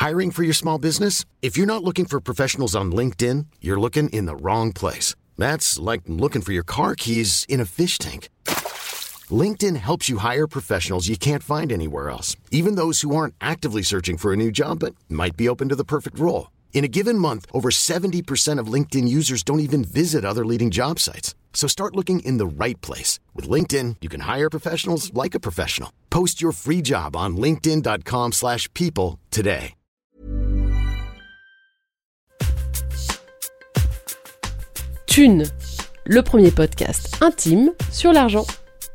Hiring for your small business? If you're not looking for professionals on LinkedIn, you're looking in the wrong place. That's like looking for your car keys in a fish tank. LinkedIn helps you hire professionals you can't find anywhere else, even those who aren't actively searching for a new job but might be open to the perfect role. In a given month, over 70% of LinkedIn users don't even visit other leading job sites. So start looking in the right place. With LinkedIn, you can hire professionals like a professional. Post your free job on linkedin.com/people today. Thune, le premier podcast intime sur l'argent.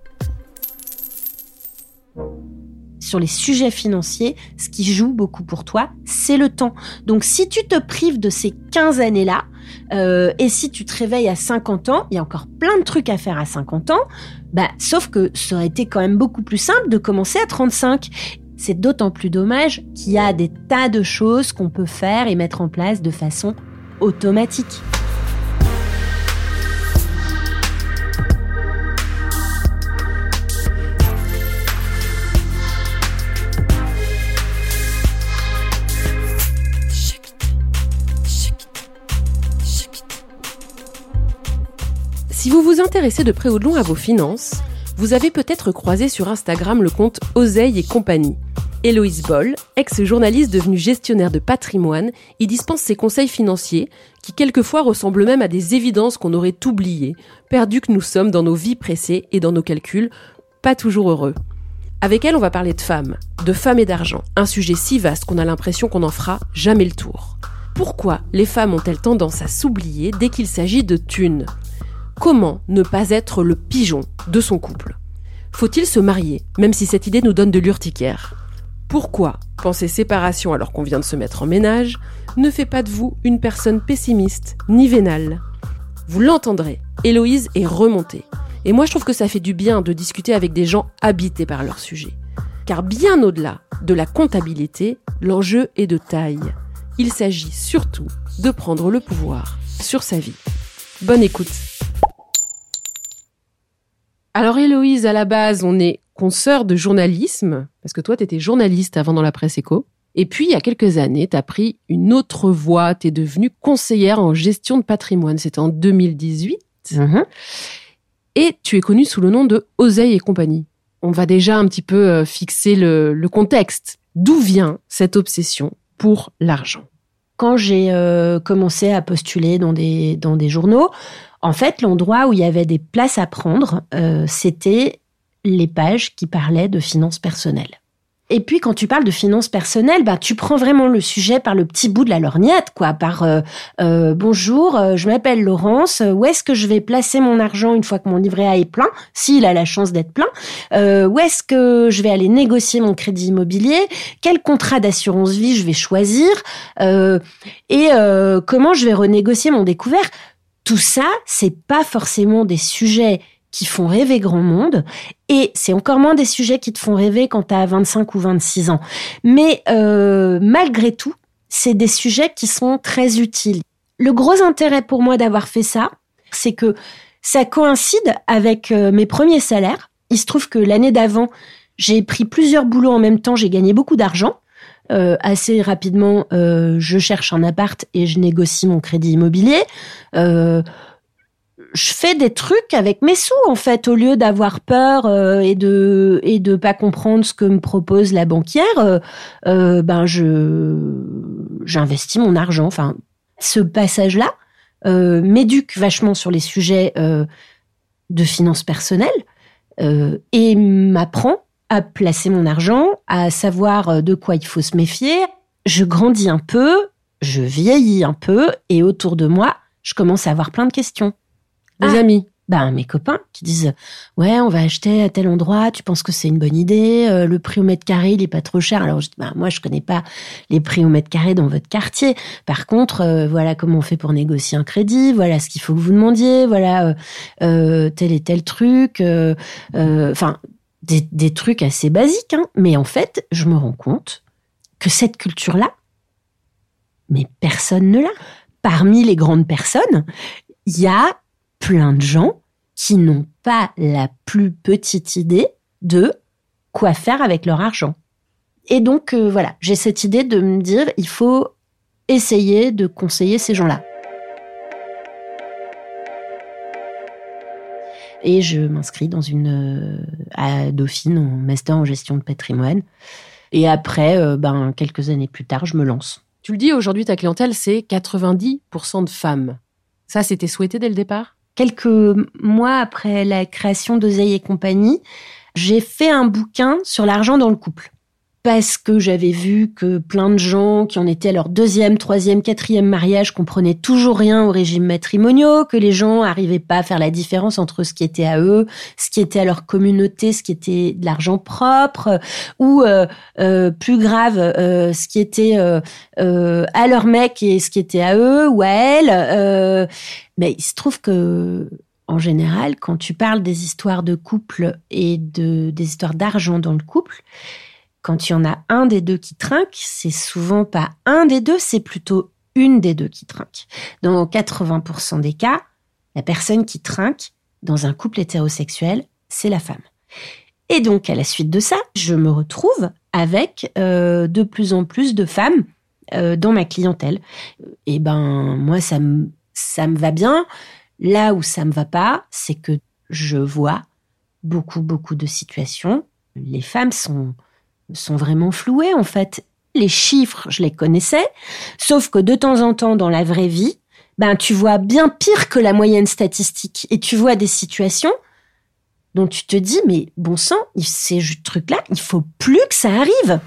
Sur les sujets financiers, ce qui joue beaucoup pour toi, c'est le temps. Donc si tu te prives de ces 15 années-là, et si tu te réveilles à 50 ans, il y a encore plein de trucs à faire à 50 ans, sauf que ça aurait été quand même beaucoup plus simple de commencer à 35. C'est d'autant plus dommage qu'il y a des tas de choses qu'on peut faire et mettre en place de façon automatique. Si vous vous intéressez de près ou de loin à vos finances, vous avez peut-être croisé sur Instagram le compte Oseille et compagnie. Héloïse Boll, ex-journaliste devenue gestionnaire de patrimoine, y dispense ses conseils financiers qui quelquefois ressemblent même à des évidences qu'on aurait oubliées, perdus que nous sommes dans nos vies pressées et dans nos calculs, pas toujours heureux. Avec elle, on va parler de femmes et d'argent, un sujet si vaste qu'on a l'impression qu'on n'en fera jamais le tour. Pourquoi les femmes ont-elles tendance à s'oublier dès qu'il s'agit de thunes ? Comment ne pas être le pigeon de son couple ? Faut-il se marier, même si cette idée nous donne de l'urticaire ? Pourquoi penser séparation alors qu'on vient de se mettre en ménage ne fait pas de vous une personne pessimiste ni vénale ? Vous l'entendrez, Héloïse est remontée. Et moi je trouve que ça fait du bien de discuter avec des gens habités par leur sujet. Car bien au-delà de la comptabilité, l'enjeu est de taille. Il s'agit surtout de prendre le pouvoir sur sa vie. Bonne écoute. Alors Héloïse, à la base, on est consoeur de journalisme, parce que toi, t'étais journaliste avant dans la presse éco. Et puis, il y a quelques années, t'as pris une autre voie, t'es devenue conseillère en gestion de patrimoine. C'était en 2018. Et tu es connue sous le nom de Oseille et compagnie. On va déjà un petit peu fixer le contexte. D'où vient cette obsession pour l'argent ? Quand j'ai commencé à postuler dans des journaux, en fait, l'endroit où il y avait des places à prendre, c'était les pages qui parlaient de finances personnelles. Et puis, quand tu parles de finances personnelles, tu prends vraiment le sujet par le petit bout de la lorgnette, quoi. Par bonjour, je m'appelle Laurence. Où est-ce que je vais placer mon argent une fois que mon livret A est plein, s'il a la chance d'être plein ? Où est-ce que je vais aller négocier mon crédit immobilier ? Quel contrat d'assurance vie je vais choisir ? Et comment je vais renégocier mon découvert ? Tout ça, c'est pas forcément des sujets qui font rêver grand monde, et c'est encore moins des sujets qui te font rêver quand t'as 25 ou 26 ans. Mais malgré tout, c'est des sujets qui sont très utiles. Le gros intérêt pour moi d'avoir fait ça, c'est que ça coïncide avec mes premiers salaires. Il se trouve que l'année d'avant, j'ai pris plusieurs boulots en même temps, j'ai gagné beaucoup d'argent. Assez rapidement, je cherche un appart et je négocie mon crédit immobilier. Je fais des trucs avec mes sous, en fait, au lieu d'avoir peur et de pas comprendre ce que me propose la banquière. J'investis mon argent. Enfin, ce passage-là m'éduque vachement sur les sujets de finances personnelles et m'apprend à placer mon argent, à savoir de quoi il faut se méfier. Je grandis un peu, je vieillis un peu, et autour de moi, je commence à avoir plein de questions. Des amis ? Mes copains qui disent « Ouais, on va acheter à tel endroit, tu penses que c'est une bonne idée ? Le prix au mètre carré, il est pas trop cher. » Alors je dis « Moi, je connais pas les prix au mètre carré dans votre quartier. Par contre, voilà comment on fait pour négocier un crédit, voilà ce qu'il faut que vous demandiez, voilà tel et tel truc. » Des trucs assez basiques, hein. Mais en fait, je me rends compte que cette culture-là, mais personne ne l'a. Parmi les grandes personnes, il y a plein de gens qui n'ont pas la plus petite idée de quoi faire avec leur argent. Et donc, voilà, j'ai cette idée de me dire, il faut essayer de conseiller ces gens-là. Et je m'inscris à Dauphine, en master en gestion de patrimoine. Et après, quelques années plus tard, je me lance. Tu le dis, aujourd'hui, ta clientèle, c'est 90% de femmes. Ça, c'était souhaité dès le départ ? Quelques mois après la création d'Oseille et compagnie, j'ai fait un bouquin sur l'argent dans le couple. Parce que j'avais vu que plein de gens qui en étaient à leur 2e, 3e, 4e mariage comprenaient toujours rien aux régimes matrimoniaux, que les gens n'arrivaient pas à faire la différence entre ce qui était à eux, ce qui était à leur communauté, ce qui était de l'argent propre, ou plus grave, ce qui était à leur mec et ce qui était à eux ou à elles. Mais il se trouve que en général, quand tu parles des histoires de couple et des histoires d'argent dans le couple, quand il y en a un des deux qui trinque, c'est souvent pas un des deux, c'est plutôt une des deux qui trinque. Dans 80% des cas, la personne qui trinque dans un couple hétérosexuel, c'est la femme. Et donc, à la suite de ça, je me retrouve avec de plus en plus de femmes dans ma clientèle. Et moi, ça me va bien. Là où ça me va pas, c'est que je vois beaucoup de situations. Les femmes sont vraiment flouées, en fait. Les chiffres, je les connaissais, sauf que de temps en temps, dans la vraie vie, tu vois bien pire que la moyenne statistique. Et tu vois des situations dont tu te dis, mais bon sang, ces trucs-là, il faut plus que ça arrive.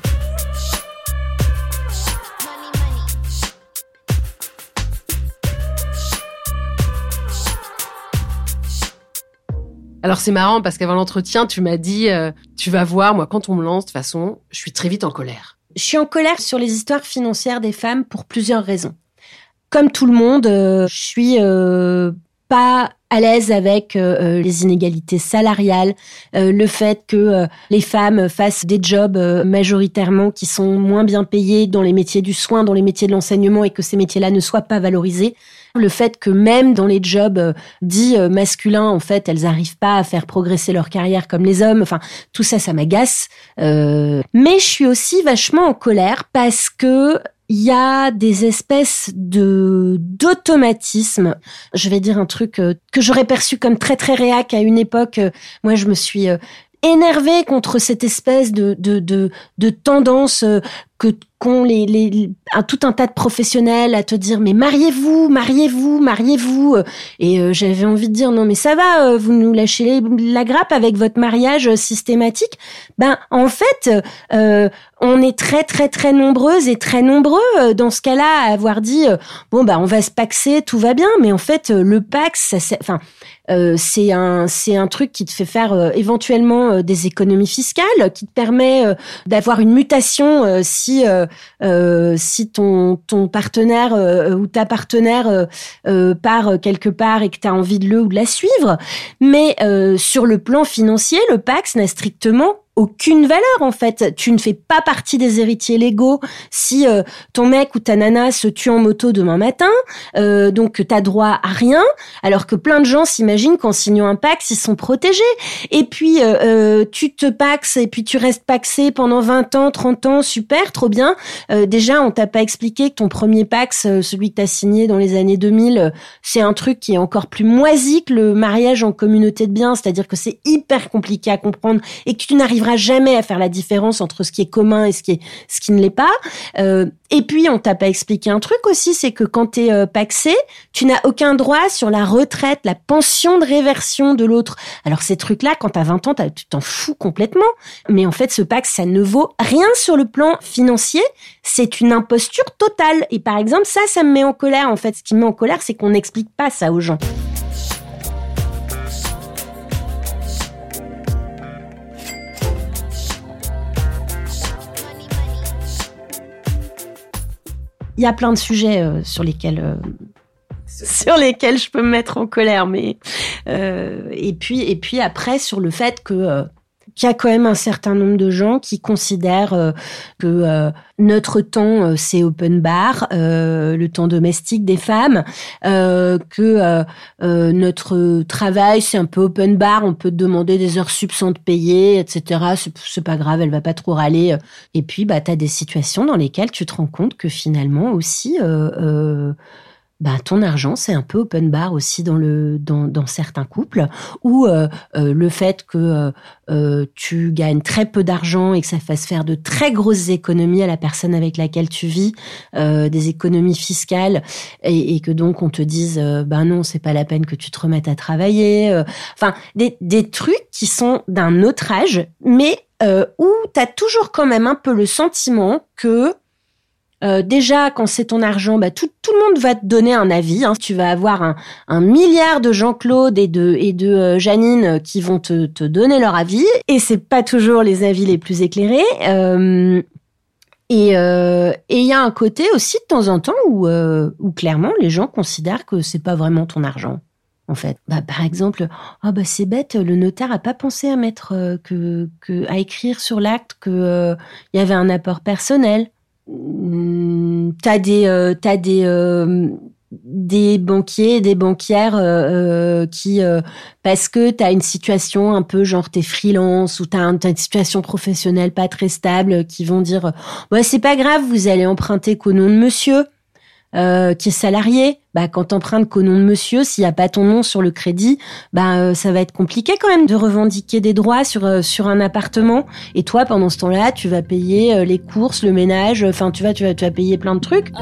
Alors c'est marrant parce qu'avant l'entretien, tu m'as dit, tu vas voir, moi quand on me lance, de toute façon, je suis très vite en colère. Je suis en colère sur les histoires financières des femmes pour plusieurs raisons. Comme tout le monde, je suis pas à l'aise avec les inégalités salariales, le fait que les femmes fassent des jobs majoritairement qui sont moins bien payés dans les métiers du soin, dans les métiers de l'enseignement et que ces métiers-là ne soient pas valorisés. Le fait que même dans les jobs dits masculins, en fait, elles n'arrivent pas à faire progresser leur carrière comme les hommes. Enfin, tout ça, ça m'agace. Mais je suis aussi vachement en colère parce que il y a des espèces d'automatismes. Je vais dire un truc que j'aurais perçu comme très très réac à une époque. Moi, je me suis énervée contre cette espèce de tendance qu'ont tout un tas de professionnels à te dire mais mariez-vous. Et j'avais envie de dire non mais ça va, vous nous lâchez la grappe avec votre mariage systématique. En fait, on est très très très nombreuses et très nombreux dans ce cas-là à avoir dit on va se paxer, tout va bien. Mais en fait, le pax, c'est un truc qui te fait faire éventuellement des économies fiscales, qui te permet d'avoir une mutation si ton partenaire ou ta partenaire part quelque part et que tu as envie de le ou de la suivre. Mais sur le plan financier, le Pacs n'a strictement aucune valeur, en fait. Tu ne fais pas partie des héritiers légaux si ton mec ou ta nana se tue en moto demain matin, donc t'as droit à rien, alors que plein de gens s'imaginent qu'en signant un Pacs, ils sont protégés. Et puis, tu te paxes et puis tu restes paxé pendant 20 ans, 30 ans, super, trop bien. Déjà, on t'a pas expliqué que ton premier Pacs, celui que t'as signé dans les années 2000, c'est un truc qui est encore plus moisi que le mariage en communauté de biens, c'est-à-dire que c'est hyper compliqué à comprendre et que tu n'arriveras jamais à faire la différence entre ce qui est commun et ce qui ne l'est pas. Et puis, on t'a pas expliqué un truc aussi, c'est que quand t'es pacsé, tu n'as aucun droit sur la retraite, la pension de réversion de l'autre. Alors, ces trucs-là, quand t'as 20 ans, tu t'en fous complètement. Mais en fait, ce Pacs, ça ne vaut rien sur le plan financier. C'est une imposture totale. Et par exemple, ça me met en colère. En fait, ce qui me met en colère, c'est qu'on n'explique pas ça aux gens. Il y a plein de sujets sur lesquels je peux me mettre en colère, mais et puis après sur le fait que qu'il y a quand même un certain nombre de gens qui considèrent que notre temps, c'est open bar, le temps domestique des femmes, que notre travail, c'est un peu open bar, on peut te demander des heures sup sans te payer, etc. C'est pas grave, elle va pas trop râler. Et puis, t'as des situations dans lesquelles tu te rends compte que finalement aussi... ton argent, c'est un peu open bar aussi dans certains couples, où le fait que tu gagnes très peu d'argent et que ça fasse faire de très grosses économies à la personne avec laquelle tu vis, des économies fiscales, et que donc on te dise non, c'est pas la peine que tu te remettes à travailler. Des trucs qui sont d'un autre âge, mais où t'as toujours quand même un peu le sentiment que déjà, quand c'est ton argent, tout le monde va te donner un avis. Tu vas avoir un milliard de Jean-Claude et de Janine qui vont te donner leur avis. Et c'est pas toujours les avis les plus éclairés. Et il y a un côté aussi de temps en temps où clairement les gens considèrent que c'est pas vraiment ton argent. En fait, par exemple, c'est bête, le notaire a pas pensé à mettre à écrire sur l'acte que il y avait un apport personnel. T'as des banquiers et des banquières qui parce que t'as une situation un peu genre t'es freelance ou t'as une situation professionnelle pas très stable, qui vont dire c'est pas grave, vous allez emprunter qu'au nom de monsieur qui est salarié. Quand t'empruntes qu'au nom de monsieur, s'il y a pas ton nom sur le crédit, ça va être compliqué quand même de revendiquer des droits sur un appartement. Et toi, pendant ce temps-là, tu vas payer les courses, le ménage. Enfin, tu vas payer plein de trucs.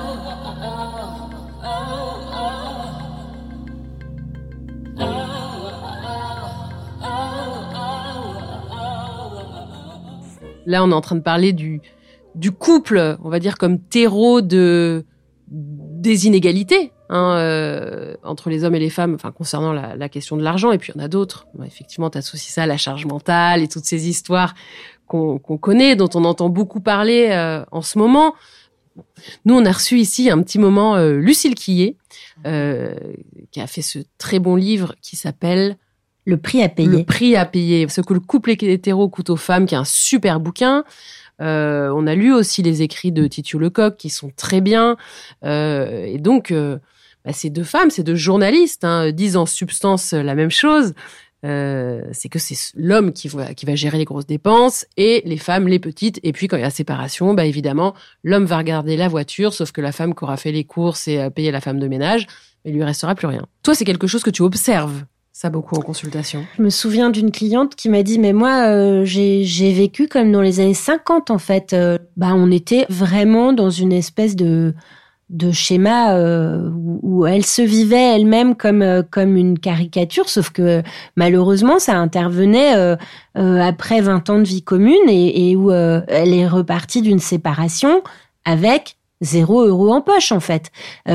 Là, on est en train de parler du couple, on va dire comme terreau des inégalités entre les hommes et les femmes, concernant la question de l'argent. Et puis il y en a d'autres. Effectivement, tu associes ça à la charge mentale et toutes ces histoires qu'on connaît, dont on entend beaucoup parler en ce moment. Nous, on a reçu ici un petit moment Lucille Quillet, qui a fait ce très bon livre qui s'appelle Le prix à payer. Le prix à payer. Ce que le couple hétéro coûte aux femmes, qui est un super bouquin. On a lu aussi les écrits de Titiou Lecoq qui sont très bien. Et donc, ces deux femmes, ces deux journalistes, disent en substance la même chose. C'est que c'est l'homme qui va gérer les grosses dépenses et les femmes les petites. Et puis, quand il y a séparation, évidemment, l'homme va regarder la voiture, sauf que la femme qui aura fait les courses et payé la femme de ménage, il lui restera plus rien. Toi, c'est quelque chose que tu observes ça beaucoup en consultation. Je me souviens d'une cliente qui m'a dit, mais moi, j'ai vécu comme dans les années 50, en fait. On était vraiment dans une espèce de schéma où elle se vivait elle-même comme une caricature, sauf que malheureusement, ça intervenait après 20 ans de vie commune et où elle est repartie d'une séparation avec 0 € en poche, en fait.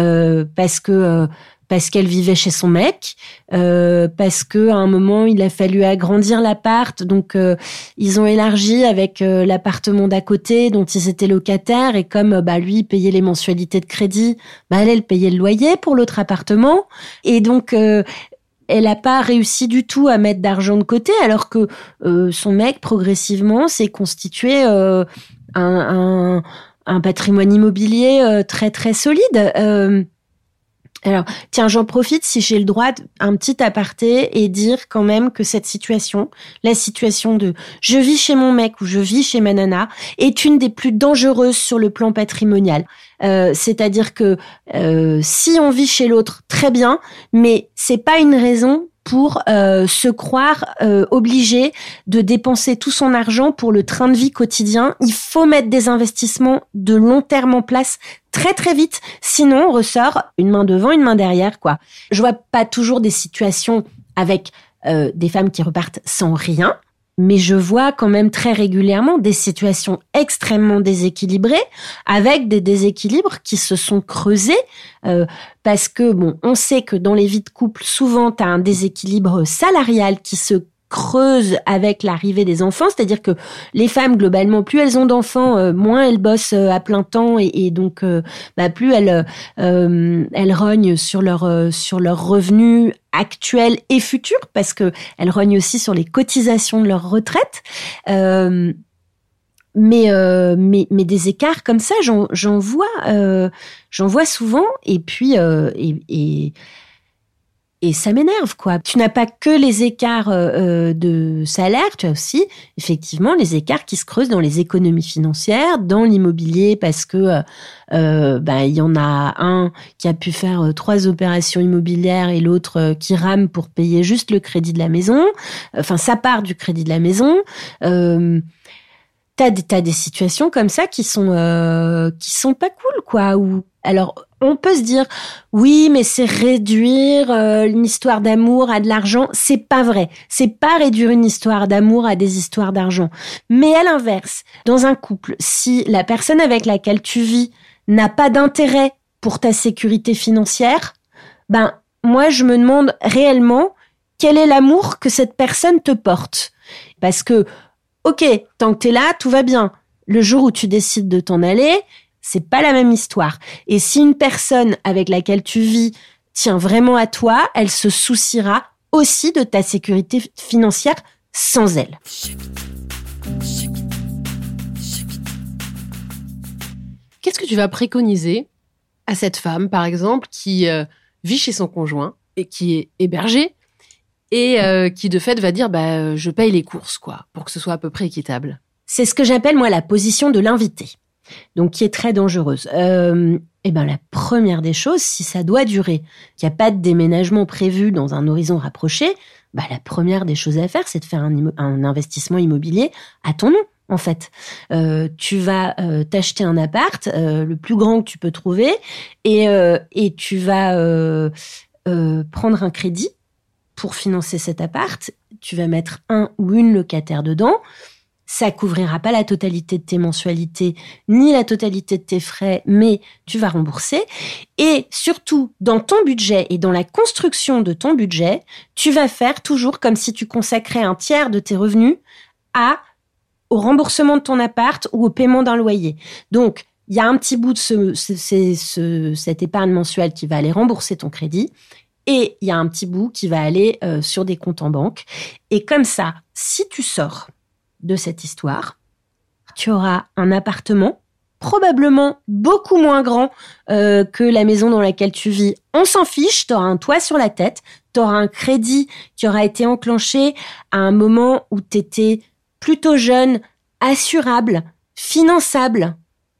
Parce qu'elle vivait chez son mec, parce que à un moment il a fallu agrandir l'appart, donc ils ont élargi avec l'appartement d'à côté dont ils étaient locataires, et comme lui payait les mensualités de crédit, elle payait le loyer pour l'autre appartement, et donc elle n'a pas réussi du tout à mettre d'argent de côté, alors que son mec progressivement s'est constitué un patrimoine immobilier très très solide. Alors, tiens, j'en profite si j'ai le droit un petit aparté et dire quand même que cette situation, la situation de je vis chez mon mec ou je vis chez ma nana, est une des plus dangereuses sur le plan patrimonial. C'est-à-dire que si on vit chez l'autre, très bien, mais c'est pas une raison pour se croire obligé de dépenser tout son argent pour le train de vie quotidien. Il faut mettre des investissements de long terme en place très très vite, sinon on ressort une main devant, une main derrière, quoi. Je vois pas toujours des situations avec des femmes qui repartent sans rien, mais je vois quand même très régulièrement des situations extrêmement déséquilibrées, avec des déséquilibres qui se sont creusés, parce que on sait que dans les vies de couple, souvent t'as un déséquilibre salarial qui se creuse avec l'arrivée des enfants, c'est-à-dire que les femmes, globalement, plus elles ont d'enfants, moins elles bossent à plein temps et donc plus elles rognent sur leur revenus actuels et futurs, parce que elles rognent aussi sur les cotisations de leur retraite. Mais des écarts comme ça, j'en vois souvent, et puis et ça m'énerve, quoi. Tu n'as pas que les écarts de salaire, tu as aussi effectivement les écarts qui se creusent dans les économies financières, dans l'immobilier, parce que il y en a un qui a pu faire 3 opérations immobilières et l'autre qui rame pour payer juste le crédit de la maison. Enfin, ça part du crédit de la maison. T'as des situations comme ça qui sont pas cool, quoi. Alors, on peut se dire, oui, mais c'est réduire une histoire d'amour à de l'argent. C'est pas vrai. C'est pas réduire une histoire d'amour à des histoires d'argent. Mais à l'inverse, dans un couple, si la personne avec laquelle tu vis n'a pas d'intérêt pour ta sécurité financière, moi, je me demande réellement quel est l'amour que cette personne te porte. Parce que, ok, tant que t'es là, tout va bien. Le jour où tu décides de t'en aller, c'est pas la même histoire. Et si une personne avec laquelle tu vis tient vraiment à toi, elle se souciera aussi de ta sécurité financière sans elle. Qu'est-ce que tu vas préconiser à cette femme, par exemple, qui vit chez son conjoint et qui est hébergée et qui, de fait, va dire je paye les courses, quoi, pour que ce soit à peu près équitable? C'est ce que j'appelle, moi, la position de l'invité. Donc, qui est très dangereuse. La première des choses, si ça doit durer, qu'il n'y a pas de déménagement prévu dans un horizon rapproché, la première des choses à faire, c'est de faire un investissement immobilier à ton nom, en fait. Tu vas t'acheter un appart, le plus grand que tu peux trouver, et tu vas prendre un crédit pour financer cet appart. Tu vas mettre un ou une locataire dedans. Ça couvrira pas la totalité de tes mensualités, ni la totalité de tes frais, mais tu vas rembourser. Et surtout, dans ton budget et dans la construction de ton budget, tu vas faire toujours comme si tu consacrais un tiers de tes revenus au remboursement de ton appart ou au paiement d'un loyer. Donc, il y a un petit bout de cette épargne mensuelle qui va aller rembourser ton crédit. Et il y a un petit bout qui va aller sur des comptes en banque. Et comme ça, si tu sors de cette histoire, tu auras un appartement probablement beaucoup moins grand que la maison dans laquelle tu vis. On s'en fiche, tu auras un toit sur la tête, tu auras un crédit qui aura été enclenché à un moment où tu étais plutôt jeune, assurable, finançable,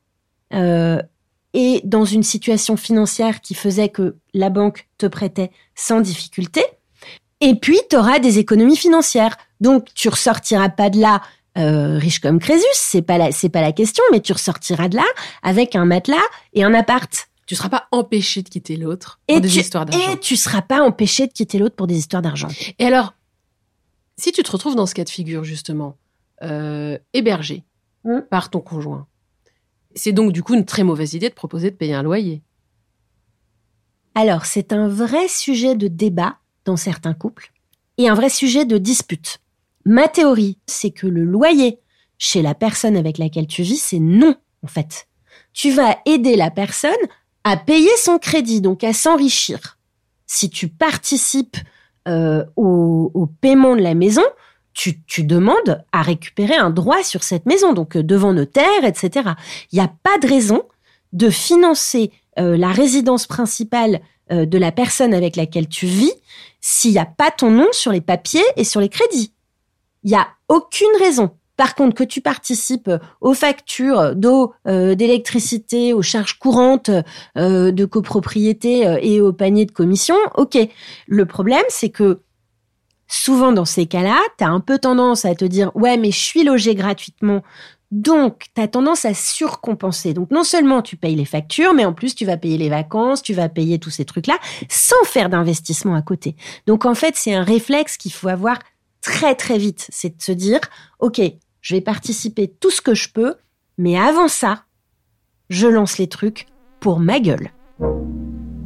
et dans une situation financière qui faisait que la banque te prêtait sans difficulté. Et puis, tu auras des économies financières. Donc, tu ressortiras pas de là riche comme Crésus, c'est pas la question, mais tu ressortiras de là avec un matelas et un appart. Tu seras pas empêché de quitter l'autre pour des histoires d'argent. Et tu seras pas empêché de quitter l'autre pour des histoires d'argent. Et alors, si tu te retrouves dans ce cas de figure, justement, hébergé par ton conjoint, c'est donc du coup une très mauvaise idée de proposer de payer un loyer. Alors, c'est un vrai sujet de débat dans certains couples et un vrai sujet de dispute. Ma théorie, c'est que le loyer chez la personne avec laquelle tu vis, c'est non, en fait. Tu vas aider la personne à payer son crédit, donc à s'enrichir. Si tu participes au paiement de la maison, tu demandes à récupérer un droit sur cette maison, donc devant notaire, etc. Il n'y a pas de raison de financer la résidence principale de la personne avec laquelle tu vis s'il n'y a pas ton nom sur les papiers et sur les crédits. Il n'y a aucune raison. Par contre, que tu participes aux factures d'eau, d'électricité, aux charges courantes de copropriété et au panier de commission, ok. Le problème, c'est que souvent dans ces cas-là, tu as un peu tendance à te dire « Ouais, mais je suis logé gratuitement ». Donc, tu as tendance à surcompenser. Donc, non seulement tu payes les factures, mais en plus, tu vas payer les vacances, tu vas payer tous ces trucs-là, sans faire d'investissement à côté. Donc, en fait, c'est un réflexe qu'il faut avoir très, très vite. C'est de se dire, OK, je vais participer tout ce que je peux, mais avant ça, je lance les trucs pour ma gueule.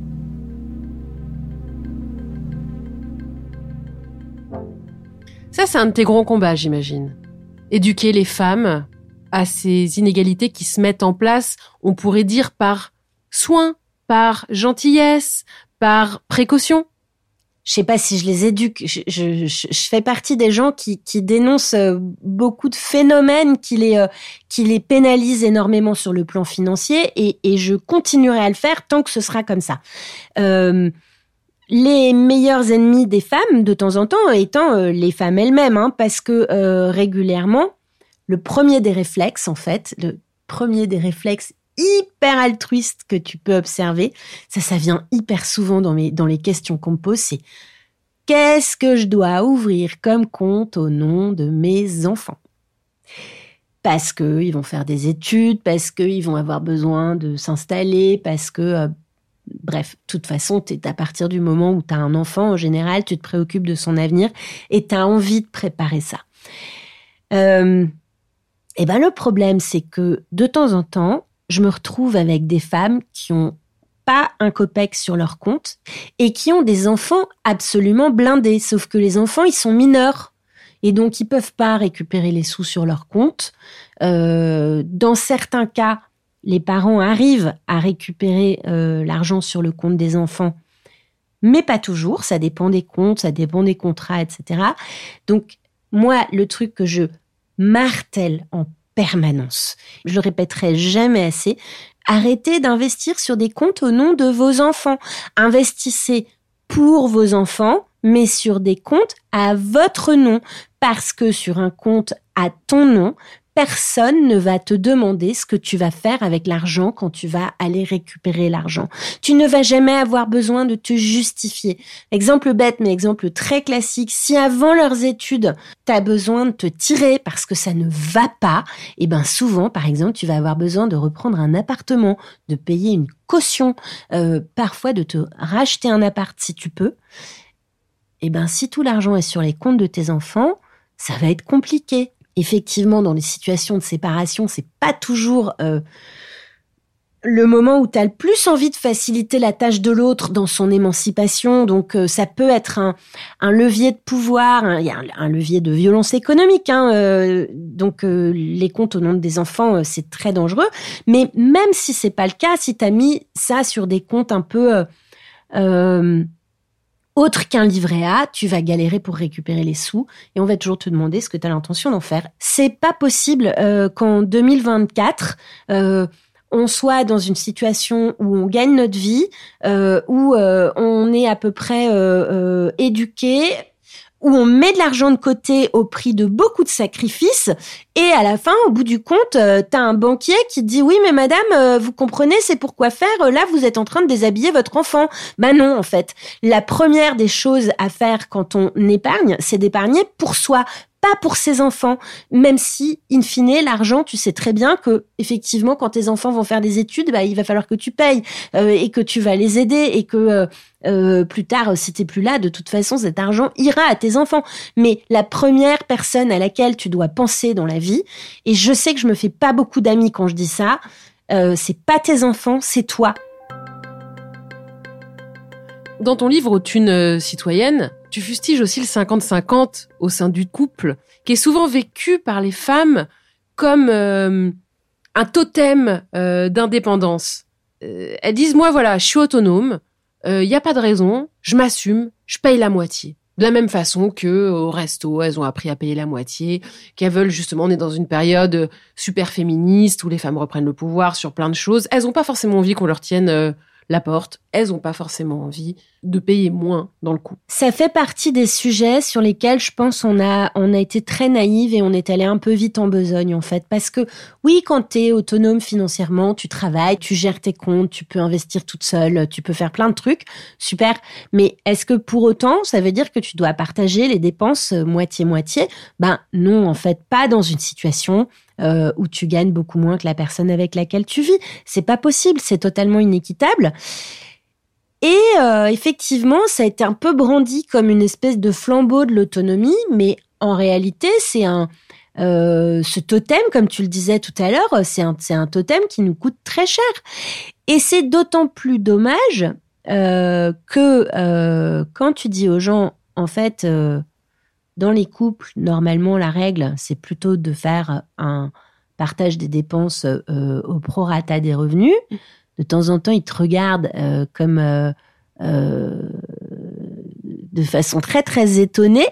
Ça c'est un de tes grands combats, j'imagine. Éduquer les femmes à ces inégalités qui se mettent en place, on pourrait dire par soin, par gentillesse, par précaution. Je sais pas si je les éduque. Je fais partie des gens qui dénoncent beaucoup de phénomènes qui les pénalisent énormément sur le plan financier et je continuerai à le faire tant que ce sera comme ça. Les meilleurs ennemis des femmes, de temps en temps, étant les femmes elles-mêmes, parce que régulièrement, le premier des réflexes hyper altruiste que tu peux observer, ça vient hyper souvent dans les questions qu'on me pose, c'est qu'est-ce que je dois ouvrir comme compte au nom de mes enfants ? Parce qu'ils vont faire des études, parce qu'ils vont avoir besoin de s'installer, parce que... bref, de toute façon, à partir du moment où tu as un enfant, en général, tu te préoccupes de son avenir et tu as envie de préparer ça. Le problème, c'est que de temps en temps, je me retrouve avec des femmes qui ont pas un copec sur leur compte et qui ont des enfants absolument blindés. Sauf que les enfants, ils sont mineurs. Et donc, ils peuvent pas récupérer les sous sur leur compte. Dans certains cas, les parents arrivent à récupérer l'argent sur le compte des enfants, mais pas toujours. Ça dépend des comptes, ça dépend des contrats, etc. Donc, moi, le truc que je martèle en permanence, je le répéterai jamais assez, arrêtez d'investir sur des comptes au nom de vos enfants. Investissez pour vos enfants, mais sur des comptes à votre nom. Parce que sur un compte à ton nom, personne ne va te demander ce que tu vas faire avec l'argent quand tu vas aller récupérer l'argent. Tu ne vas jamais avoir besoin de te justifier. Exemple bête, mais exemple très classique. Si avant leurs études, tu as besoin de te tirer parce que ça ne va pas, souvent, par exemple, tu vas avoir besoin de reprendre un appartement, de payer une caution, parfois de te racheter un appart si tu peux. Si tout l'argent est sur les comptes de tes enfants, ça va être compliqué. Effectivement, dans les situations de séparation, c'est pas toujours le moment où tu as le plus envie de faciliter la tâche de l'autre dans son émancipation. Donc, ça peut être un levier de pouvoir, il y a un levier de violence économique. Donc, les comptes au nom des enfants, c'est très dangereux. Mais même si c'est pas le cas, si tu as mis ça sur des comptes un peu... autre qu'un livret A, tu vas galérer pour récupérer les sous et on va toujours te demander ce que tu as l'intention d'en faire. C'est pas possible qu'en 2024, on soit dans une situation où on gagne notre vie, où on est à peu près éduqué, où on met de l'argent de côté au prix de beaucoup de sacrifices et à la fin, au bout du compte, t'as un banquier qui te dit « Oui, mais madame, vous comprenez, c'est pour quoi faire, là, vous êtes en train de déshabiller votre enfant. » Non, en fait. La première des choses à faire quand on épargne, c'est d'épargner pour soi, pas pour ses enfants. Même si, in fine, l'argent, tu sais très bien que, effectivement, quand tes enfants vont faire des études, il va falloir que tu payes et que tu vas les aider et que plus tard, si t'es plus là, de toute façon, cet argent ira à tes enfants. Mais la première personne à laquelle tu dois penser dans la vie, et je sais que je me fais pas beaucoup d'amis quand je dis ça, c'est pas tes enfants, c'est toi. Dans ton livre « Aux thunes citoyennes », tu fustiges aussi le 50-50 au sein du couple, qui est souvent vécu par les femmes comme un totem d'indépendance. Elles disent « Moi, voilà, je suis autonome, il n'y a pas de raison, je m'assume, je paye la moitié. » De la même façon que au resto, elles ont appris à payer la moitié, qu'elles veulent justement, on est dans une période super féministe où les femmes reprennent le pouvoir sur plein de choses. Elles n'ont pas forcément envie qu'on leur tienne la porte. Elles n'ont pas forcément envie de payer moins dans le coup. Ça fait partie des sujets sur lesquels je pense on a été très naïve et on est allé un peu vite en besogne en fait. Parce que oui, quand t'es autonome financièrement, tu travailles, tu gères tes comptes, tu peux investir toute seule, tu peux faire plein de trucs, super. Mais est-ce que pour autant, ça veut dire que tu dois partager les dépenses moitié-moitié ? Non, en fait, pas dans une situation où tu gagnes beaucoup moins que la personne avec laquelle tu vis. C'est pas possible, c'est totalement inéquitable. Et effectivement, ça a été un peu brandi comme une espèce de flambeau de l'autonomie, mais en réalité, c'est ce totem, comme tu le disais tout à l'heure, c'est un totem qui nous coûte très cher. Et c'est d'autant plus dommage que quand tu dis aux gens, en fait, dans les couples, normalement, la règle, c'est plutôt de faire un partage des dépenses au prorata des revenus. De temps en temps, ils te regardent comme de façon très, très étonnée.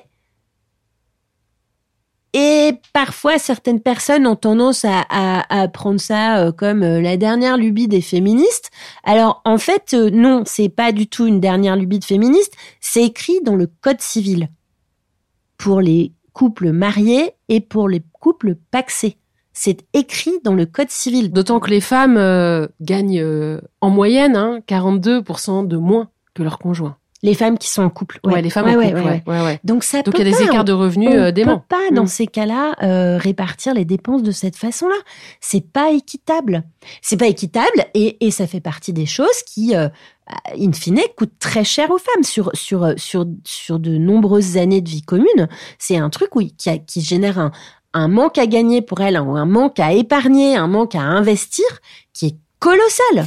Et parfois, certaines personnes ont tendance à prendre ça comme la dernière lubie des féministes. Alors, en fait, non, c'est pas du tout une dernière lubie de féministes. C'est écrit dans le Code civil pour les couples mariés et pour les couples pacsés. C'est écrit dans le Code civil. D'autant que les femmes gagnent en moyenne 42% de moins que leurs conjoints. Les femmes qui sont en couple. Ouais, les femmes en couple, ouais. Donc, il y a des écarts de revenus déments. On peut pas, dans ces cas-là, répartir les dépenses de cette façon-là. C'est pas équitable. C'est pas équitable et ça fait partie des choses qui, in fine, coûtent très cher aux femmes sur de nombreuses années de vie commune. C'est un truc, qui génère un manque à gagner pour elles, ou un manque à épargner, un manque à investir qui est colossal.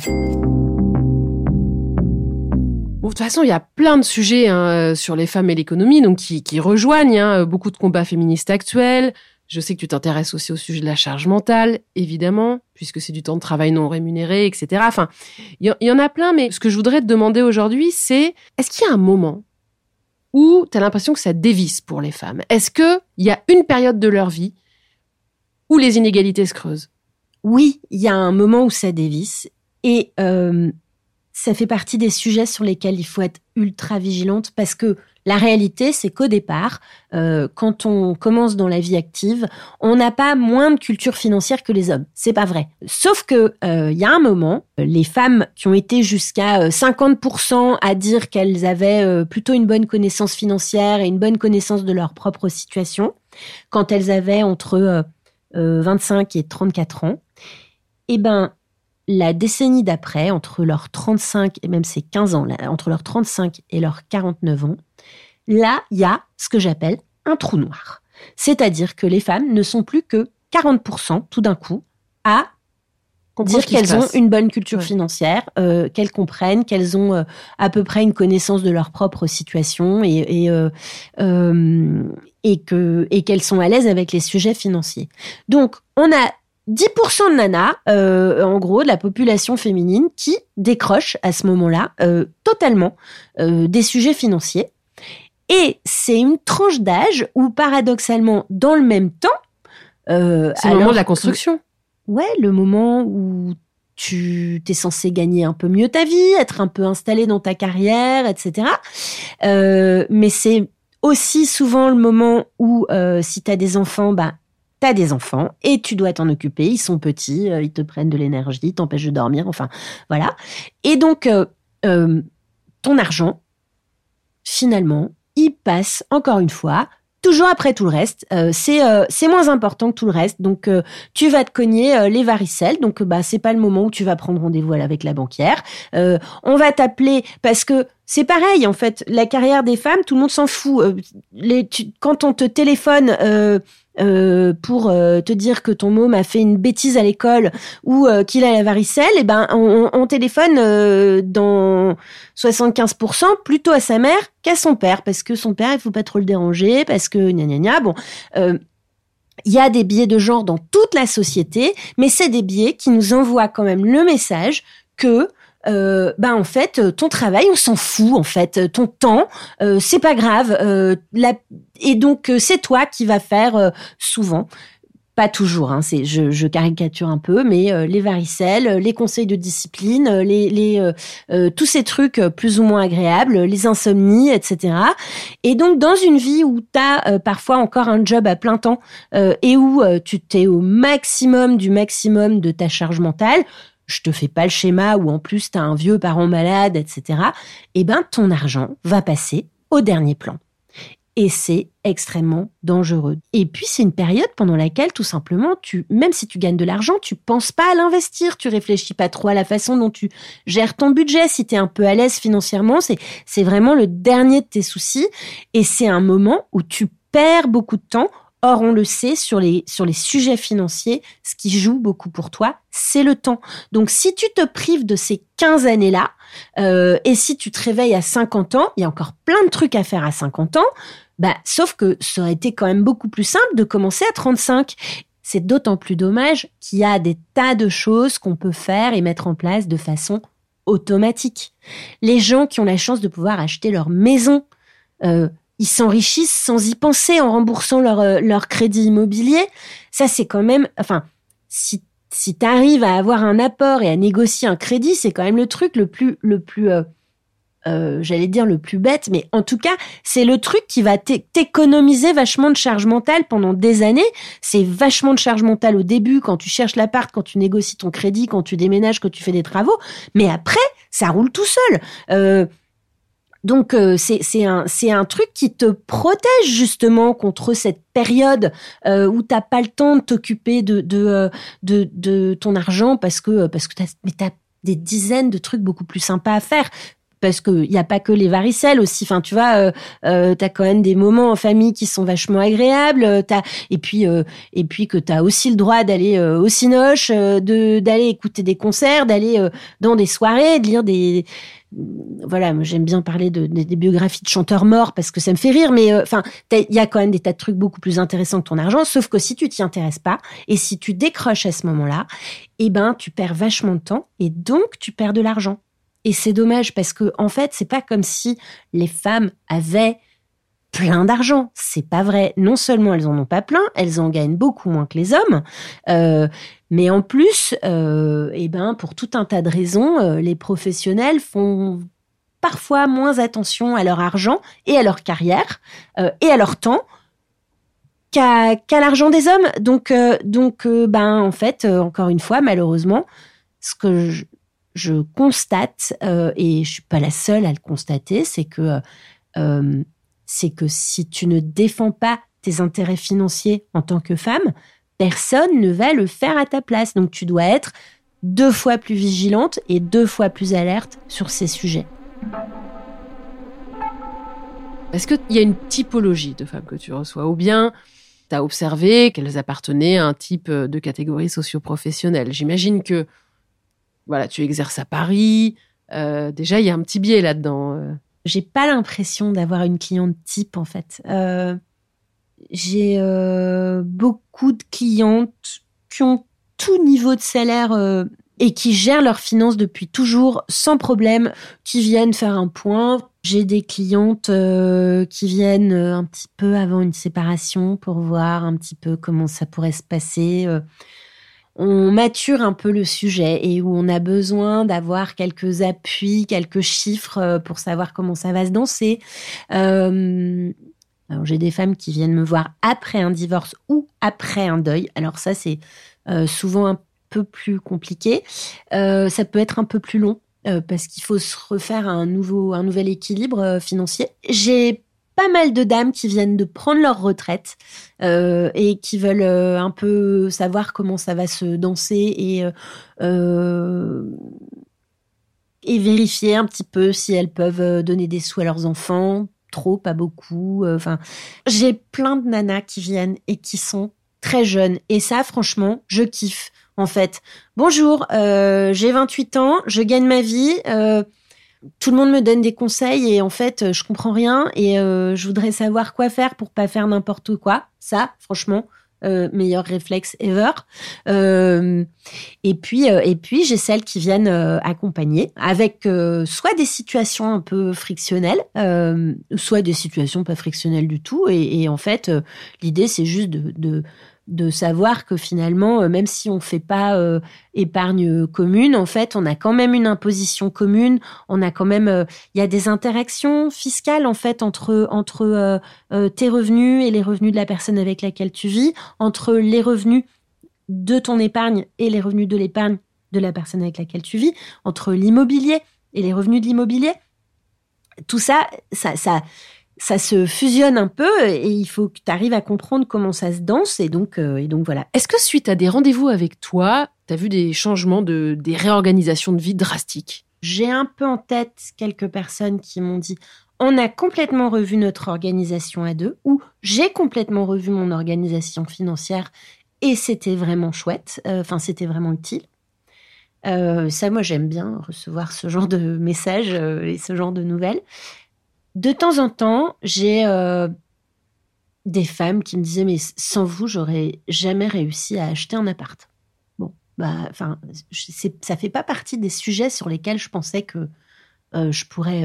Bon, de toute façon, il y a plein de sujets sur les femmes et l'économie, donc qui rejoignent beaucoup de combats féministes actuels. Je sais que tu t'intéresses aussi au sujet de la charge mentale, évidemment, puisque c'est du temps de travail non rémunéré, etc. Enfin, il y en a plein, mais ce que je voudrais te demander aujourd'hui, c'est est-ce qu'il y a un moment où tu as l'impression que ça dévisse pour les femmes ? Est-ce qu'il y a une période de leur vie où les inégalités se creusent ? Oui, il y a un moment où ça dévisse. Et ça fait partie des sujets sur lesquels il faut être ultra vigilante parce que la réalité, c'est qu'au départ, quand on commence dans la vie active, on n'a pas moins de culture financière que les hommes. C'est pas vrai. Sauf que il y a un moment, les femmes qui ont été jusqu'à 50% à dire qu'elles avaient plutôt une bonne connaissance financière et une bonne connaissance de leur propre situation, quand elles avaient entre 25 et 34 ans, la décennie d'après, entre leurs 35 et même c'est 15 ans, entre leurs 35 et leurs 49 ans, là, il y a ce que j'appelle un trou noir. C'est-à-dire que les femmes ne sont plus que 40% tout d'un coup à dire qu'elles ont une bonne culture financière, qu'elles comprennent, qu'elles ont à peu près une connaissance de leur propre situation et qu'elles sont à l'aise avec les sujets financiers. Donc, on a 10% de nanas, en gros, de la population féminine qui décrochent à ce moment-là totalement des sujets financiers. Et c'est une tranche d'âge où, paradoxalement, dans le même temps... c'est le moment de la construction. Le moment où tu t'es censé gagner un peu mieux ta vie, être un peu installé dans ta carrière, etc. Mais c'est aussi souvent le moment où, si t'as des enfants, t'as des enfants et tu dois t'en occuper. Ils sont petits, ils te prennent de l'énergie, ils t'empêchent de dormir, enfin, voilà. Et donc, ton argent, finalement, il passe, encore une fois, toujours après tout le reste. C'est moins important que tout le reste. Donc, tu vas te cogner les varicelles. Donc, c'est pas le moment où tu vas prendre rendez-vous avec la banquière. On va t'appeler parce que c'est pareil, en fait. La carrière des femmes, tout le monde s'en fout. Quand on te téléphone... pour te dire que ton môme a fait une bêtise à l'école ou qu'il a la varicelle, on téléphone dans 75% plutôt à sa mère qu'à son père, parce que son père, il faut pas trop le déranger, parce que gna gna gna. Bon, il y a des biais de genre dans toute la société, mais c'est des biais qui nous envoient quand même le message que en fait, ton travail, on s'en fout, en fait. Ton temps, c'est pas grave. Et donc, c'est toi qui vas faire souvent, pas toujours, je caricature un peu, mais les varicelles, les conseils de discipline, tous ces trucs plus ou moins agréables, les insomnies, etc. Et donc, dans une vie où t'as parfois encore un job à plein temps et où tu t'es au maximum du maximum de ta charge mentale, je te fais pas le schéma où en plus t'as un vieux parent malade, etc. Ton argent va passer au dernier plan. Et c'est extrêmement dangereux. Et puis, c'est une période pendant laquelle, tout simplement, même si tu gagnes de l'argent, tu penses pas à l'investir, tu réfléchis pas trop à la façon dont tu gères ton budget. Si t'es un peu à l'aise financièrement, c'est vraiment le dernier de tes soucis. Et c'est un moment où tu perds beaucoup de temps. Or, on le sait, sur les sujets financiers, ce qui joue beaucoup pour toi, c'est le temps. Donc, si tu te prives de ces 15 années-là, et si tu te réveilles à 50 ans, il y a encore plein de trucs à faire à 50 ans, Sauf que ça aurait été quand même beaucoup plus simple de commencer à 35. C'est d'autant plus dommage qu'il y a des tas de choses qu'on peut faire et mettre en place de façon automatique. Les gens qui ont la chance de pouvoir acheter leur maison, ils s'enrichissent sans y penser en remboursant leur crédit immobilier. Ça, c'est quand même... Enfin, si tu arrives à avoir un apport et à négocier un crédit, c'est quand même le truc le plus j'allais dire le plus bête, mais en tout cas, c'est le truc qui va t'économiser vachement de charge mentale pendant des années. C'est vachement de charge mentale au début, quand tu cherches l'appart, quand tu négocies ton crédit, quand tu déménages, quand tu fais des travaux. Mais après, ça roule tout seul. Donc, c'est un truc qui te protège justement contre cette période où t'as pas le temps de t'occuper de ton argent parce que t'as des dizaines de trucs beaucoup plus sympas à faire. Parce que y a pas que les varicelles aussi. Enfin, tu vois, t'as quand même des moments en famille qui sont vachement agréables. Et puis que t'as aussi le droit d'aller au cinoche, d'aller écouter des concerts, d'aller dans des soirées, de lire des. Voilà, moi j'aime bien parler des biographies de chanteurs morts parce que ça me fait rire. Mais il y a quand même des tas de trucs beaucoup plus intéressants que ton argent. Sauf que si tu t'y intéresses pas et si tu décroches à ce moment-là, tu perds vachement de temps et donc tu perds de l'argent. Et c'est dommage parce que, en fait, c'est pas comme si les femmes avaient plein d'argent. C'est pas vrai. Non seulement elles en ont pas plein, elles en gagnent beaucoup moins que les hommes. Mais en plus, pour tout un tas de raisons, les professionnels font parfois moins attention à leur argent et à leur carrière et à leur temps qu'à l'argent des hommes. Donc, en fait, encore une fois, malheureusement, ce que je constate, et je suis pas la seule à le constater, c'est que si tu ne défends pas tes intérêts financiers en tant que femme, personne ne va le faire à ta place. Donc tu dois être 2 fois plus vigilante et 2 fois plus alerte sur ces sujets. Est-ce qu'il y a une typologie de femmes que tu reçois, ou bien tu as observé qu'elles appartenaient à un type de catégorie socio-professionnelle? J'imagine que voilà, tu exerces à Paris. Déjà, il y a un petit biais là-dedans. J'ai pas l'impression d'avoir une cliente type, en fait. J'ai beaucoup de clientes qui ont tout niveau de salaire et qui gèrent leurs finances depuis toujours, sans problème, qui viennent faire un point. J'ai des clientes qui viennent un petit peu avant une séparation pour voir un petit peu comment ça pourrait se passer. On mature un peu le sujet et où on a besoin d'avoir quelques appuis, quelques chiffres pour savoir comment ça va se danser. Alors, j'ai des femmes qui viennent me voir après un divorce ou après un deuil. Alors ça, c'est souvent un peu plus compliqué. Ça peut être un peu plus long parce qu'il faut se refaire un nouvel équilibre financier. J'ai pas mal de dames qui viennent de prendre leur retraite et qui veulent un peu savoir comment ça va se danser et vérifier un petit peu si elles peuvent donner des sous à leurs enfants. Trop, pas beaucoup. J'ai plein de nanas qui viennent et qui sont très jeunes. Et ça, franchement, je kiffe, en fait. Bonjour, j'ai 28 ans, je gagne ma vie. Tout le monde me donne des conseils et en fait, je comprends rien et je voudrais savoir quoi faire pour pas faire n'importe quoi. Ça, franchement, meilleur réflexe ever. Et puis, j'ai celles qui viennent accompagner avec soit des situations un peu frictionnelles, soit des situations pas frictionnelles du tout. Et en fait, l'idée, c'est juste de savoir que finalement, même si on fait pas épargne commune, en fait, on a quand même une imposition commune. On a quand même, il y a des interactions fiscales en fait entre tes revenus et les revenus de la personne avec laquelle tu vis, entre les revenus de ton épargne et les revenus de l'épargne de la personne avec laquelle tu vis, entre l'immobilier et les revenus de l'immobilier. Tout ça se fusionne un peu et il faut que tu arrives à comprendre comment ça se danse et donc voilà. Est-ce que suite à des rendez-vous avec toi, tu as vu des changements, des réorganisations de vie drastiques? J'ai un peu en tête quelques personnes qui m'ont dit « On a complètement revu notre organisation à deux » ou « J'ai complètement revu mon organisation financière et c'était vraiment chouette, c'était vraiment utile ». Ça, moi, j'aime bien recevoir ce genre de messages et ce genre de nouvelles. De temps en temps, j'ai des femmes qui me disaient mais sans vous, j'aurais jamais réussi à acheter un appart. Bon, ça fait pas partie des sujets sur lesquels je pensais que je pourrais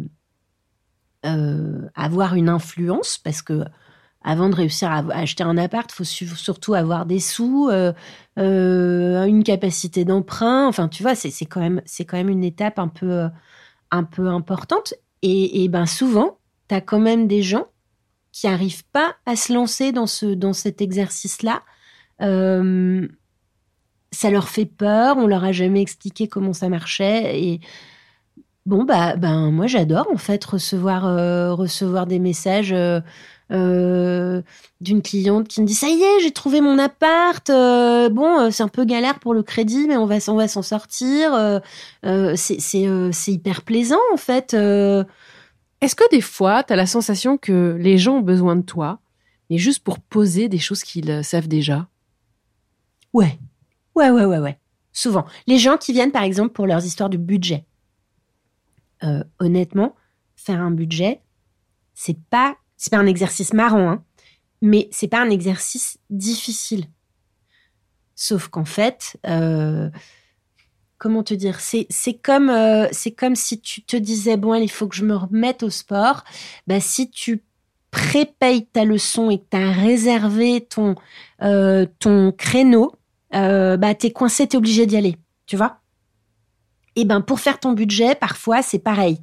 avoir une influence parce que avant de réussir à acheter un appart, il faut surtout avoir des sous, une capacité d'emprunt. Enfin, tu vois, c'est quand même une étape un peu importante. Et ben souvent, tu as quand même des gens qui n'arrivent pas à se lancer dans cet exercice-là. Ça leur fait peur, on leur a jamais expliqué comment ça marchait. Et bon, moi, j'adore en fait recevoir des messages d'une cliente qui me dit ça y est, j'ai trouvé mon appart. C'est un peu galère pour le crédit, mais on va s'en sortir. C'est hyper plaisant en fait. Est-ce que des fois, tu as la sensation que les gens ont besoin de toi, mais juste pour poser des choses qu'ils savent déjà? Ouais. Souvent. Les gens qui viennent, par exemple, pour leurs histoires de budget. Honnêtement, faire un budget, c'est pas un exercice marrant, hein, mais c'est pas un exercice difficile. Sauf qu'en fait, comment te dire, c'est comme si tu te disais bon, il faut que je me remette au sport. Si tu prépayes ta leçon et que tu as réservé ton créneau, t'es coincé, t'es obligé d'y aller, tu vois. Et pour faire ton budget, parfois c'est pareil.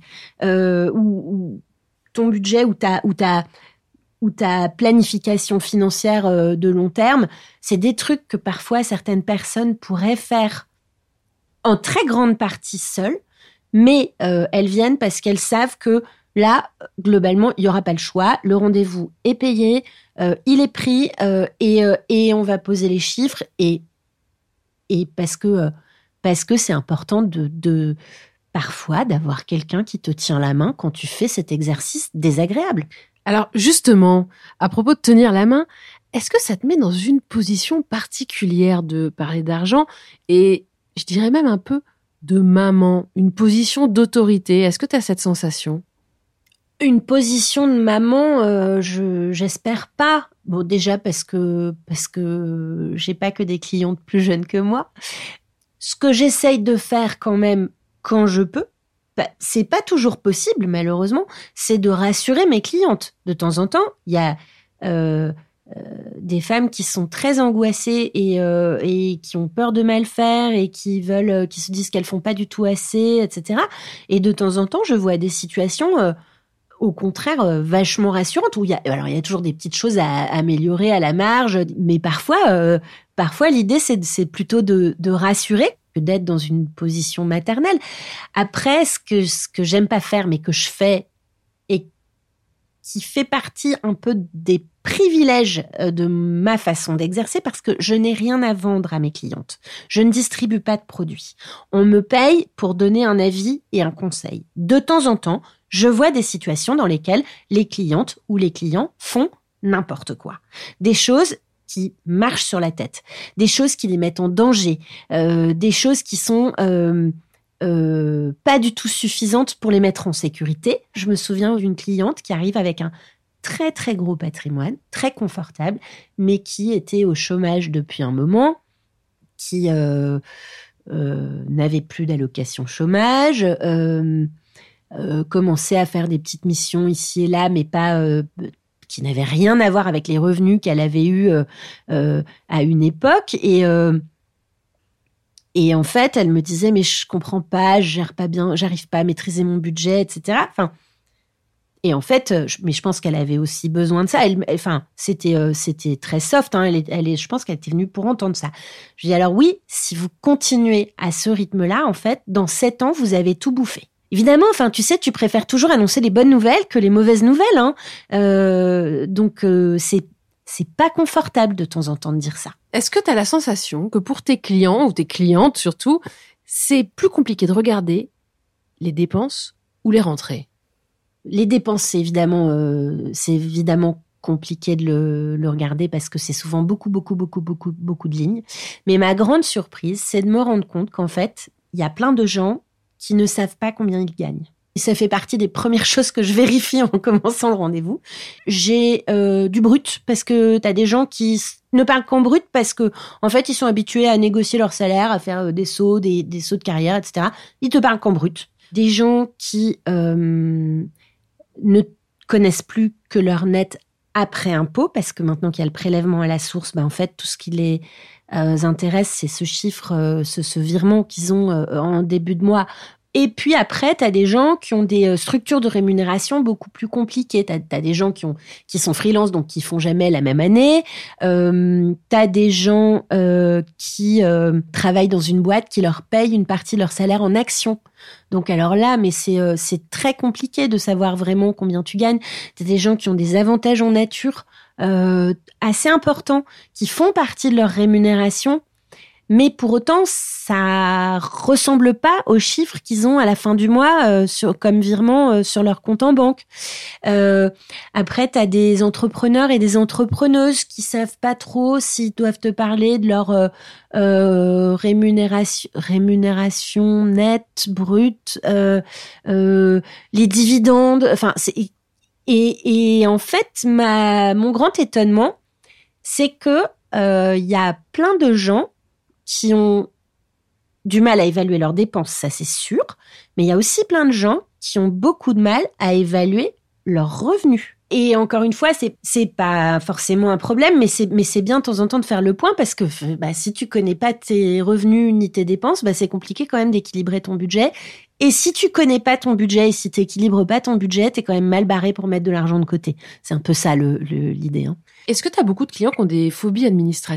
Ou ton budget ou ta planification financière de long terme, c'est des trucs que parfois certaines personnes pourraient faire en très grande partie seules, mais elles viennent parce qu'elles savent que là, globalement, il n'y aura pas le choix. Le rendez-vous est payé, il est pris et on va poser les chiffres et parce que c'est important de parfois d'avoir quelqu'un qui te tient la main quand tu fais cet exercice désagréable. Alors justement, à propos de tenir la main, est-ce que ça te met dans une position particulière de parler d'argent et je dirais même un peu de maman, une position d'autorité? Est-ce que tu as cette sensation? Une position de maman, j'espère pas. Bon, déjà parce que j'ai pas que des clientes plus jeunes que moi. Ce que j'essaye de faire quand même quand je peux, c'est pas toujours possible malheureusement, c'est de rassurer mes clientes. De temps en temps, il y a des femmes qui sont très angoissées et qui ont peur de mal faire et qui se disent qu'elles font pas du tout assez, etc. Et de temps en temps, je vois des situations au contraire vachement rassurantes où il y a toujours des petites choses à améliorer à la marge, mais parfois l'idée c'est plutôt de rassurer que d'être dans une position maternelle. Après, ce que j'aime pas faire, mais que je fais et qui fait partie un peu des privilèges de ma façon d'exercer, parce que je n'ai rien à vendre à mes clientes. Je ne distribue pas de produits. On me paye pour donner un avis et un conseil. De temps en temps, je vois des situations dans lesquelles les clientes ou les clients font n'importe quoi. Des choses qui marchent sur la tête, des choses qui les mettent en danger, des choses qui sont pas du tout suffisantes pour les mettre en sécurité. Je me souviens d'une cliente qui arrive avec un très très gros patrimoine, très confortable, mais qui était au chômage depuis un moment, qui n'avait plus d'allocation chômage, commençait à faire des petites missions ici et là, mais pas qui n'avaient rien à voir avec les revenus qu'elle avait eus à une époque. Et en fait, elle me disait, mais je comprends pas, je gère pas bien, j'arrive pas à maîtriser mon budget, etc. Enfin, et en fait, mais je pense qu'elle avait aussi besoin de ça. C'était très soft. Hein. Je pense qu'elle était venue pour entendre ça. Je dis alors oui, si vous continuez à ce rythme-là, en fait, dans 7 ans, vous avez tout bouffé. Évidemment, tu sais, tu préfères toujours annoncer les bonnes nouvelles que les mauvaises nouvelles, hein. Donc c'est pas confortable de temps en temps de dire ça. Est-ce que tu as la sensation que pour tes clients ou tes clientes surtout, c'est plus compliqué de regarder les dépenses ou les rentrées? Les dépenses, c'est évidemment compliqué de le regarder parce que c'est souvent beaucoup de lignes. Mais ma grande surprise, c'est de me rendre compte qu'en fait, il y a plein de gens qui ne savent pas combien ils gagnent. Ça fait partie des premières choses que je vérifie en commençant le rendez-vous. J'ai du brut, parce que t'as des gens qui ne parlent qu'en brut parce que, en fait, ils sont habitués à négocier leur salaire, à faire des sauts, des sauts de carrière, etc. Ils te parlent qu'en brut. Des gens qui ne connaissent plus que leur net après impôt, parce que maintenant qu'il y a le prélèvement à la source, en fait, tout ce qui les intéresse, c'est ce chiffre, ce virement qu'ils ont en début de mois. Et puis après, tu as des gens qui ont des structures de rémunération beaucoup plus compliquées. Tu as des gens qui sont freelance, donc qui font jamais la même année. Tu as des gens qui travaillent dans une boîte qui leur paye une partie de leur salaire en actions. Donc alors là, mais c'est très compliqué de savoir vraiment combien tu gagnes. Tu as des gens qui ont des avantages en nature assez importants, qui font partie de leur rémunération. Mais pour autant, ça ressemble pas aux chiffres qu'ils ont à la fin du mois comme virement sur leur compte en banque. Après, tu as des entrepreneurs et des entrepreneuses qui savent pas trop s'ils doivent te parler de leur rémunération nette, brute, les dividendes. Enfin, et en fait, mon grand étonnement, c'est que y a plein de gens qui ont du mal à évaluer leurs dépenses, ça c'est sûr, mais il y a aussi plein de gens qui ont beaucoup de mal à évaluer leurs revenus. Et encore une fois, c'est pas forcément un problème, mais c'est bien de temps en temps de faire le point, parce que si tu connais pas tes revenus ni tes dépenses, c'est compliqué quand même d'équilibrer ton budget. Et si tu connais pas ton budget et si t'équilibres pas ton budget, t'es quand même mal barré pour mettre de l'argent de côté. C'est un peu ça l'idée. Est-ce que t'as beaucoup de clients qui ont des phobies administratives ?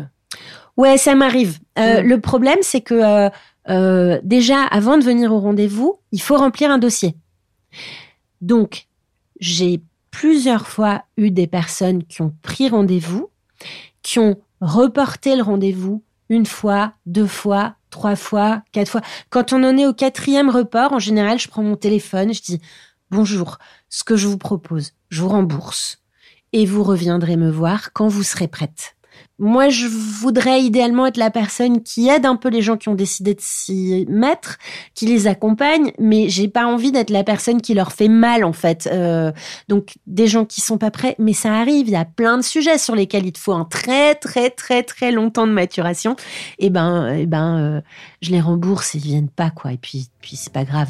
Ouais, ça m'arrive. Le problème, c'est que déjà, avant de venir au rendez-vous, il faut remplir un dossier. Donc, j'ai plusieurs fois eu des personnes qui ont pris rendez-vous, qui ont reporté le rendez-vous 1 fois, 2 fois, 3 fois, 4 fois. Quand on en est au 4e report, en général, je prends mon téléphone, je dis « Bonjour, ce que je vous propose, je vous rembourse et vous reviendrez me voir quand vous serez prête. » Moi, je voudrais idéalement être la personne qui aide un peu les gens qui ont décidé de s'y mettre, qui les accompagne, mais j'ai pas envie d'être la personne qui leur fait mal, en fait. Donc, des gens qui sont pas prêts, mais ça arrive, il y a plein de sujets sur lesquels il te faut un très, très, très, très long temps de maturation. Je les rembourse et ils viennent pas, quoi. Et puis c'est pas grave.